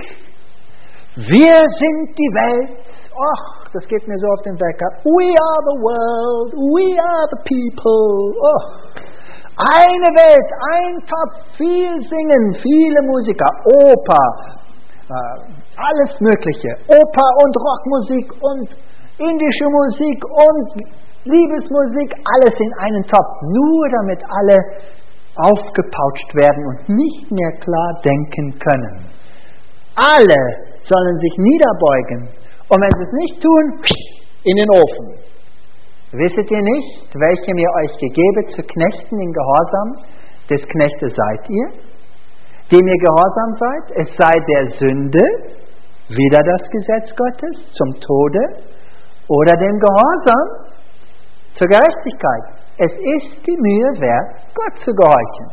Wir sind die Welt. Och, das geht mir so auf den Wecker. We are the world, we are the people. Oh. Eine Welt, ein Topf, viel Singen, viele Musiker, Oper, alles Mögliche, Oper und Rockmusik und indische Musik und Liebesmusik, alles in einen Topf, nur damit alle aufgepautscht werden und nicht mehr klar denken können. Alle sollen sich niederbeugen und wenn sie es nicht tun, in den Ofen. Wisset ihr nicht, welchem ihr euch gegeben zu Knechten in Gehorsam des Knechtes seid ihr? Dem ihr gehorsam seid, es sei der Sünde, wider das Gesetz Gottes, zum Tode, oder dem Gehorsam zur Gerechtigkeit. Es ist die Mühe wert, Gott zu gehorchen.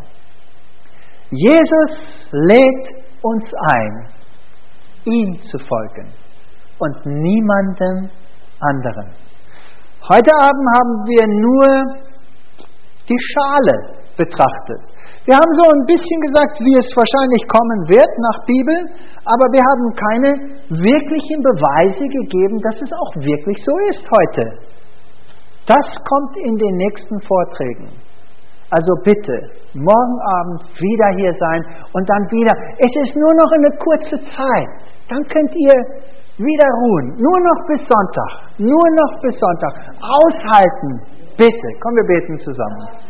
Jesus lädt uns ein, ihm zu folgen und niemandem anderen. Heute Abend haben wir nur die Schale betrachtet. Wir haben so ein bisschen gesagt, wie es wahrscheinlich kommen wird nach Bibel, aber wir haben keine wirklichen Beweise gegeben, dass es auch wirklich so ist heute. Das kommt in den nächsten Vorträgen. Also bitte, morgen Abend wieder hier sein und dann wieder. Es ist nur noch eine kurze Zeit. Dann könnt ihr wieder ruhen. Nur noch bis Sonntag. Nur noch bis Sonntag. Aushalten. Bitte. Komm, wir beten zusammen.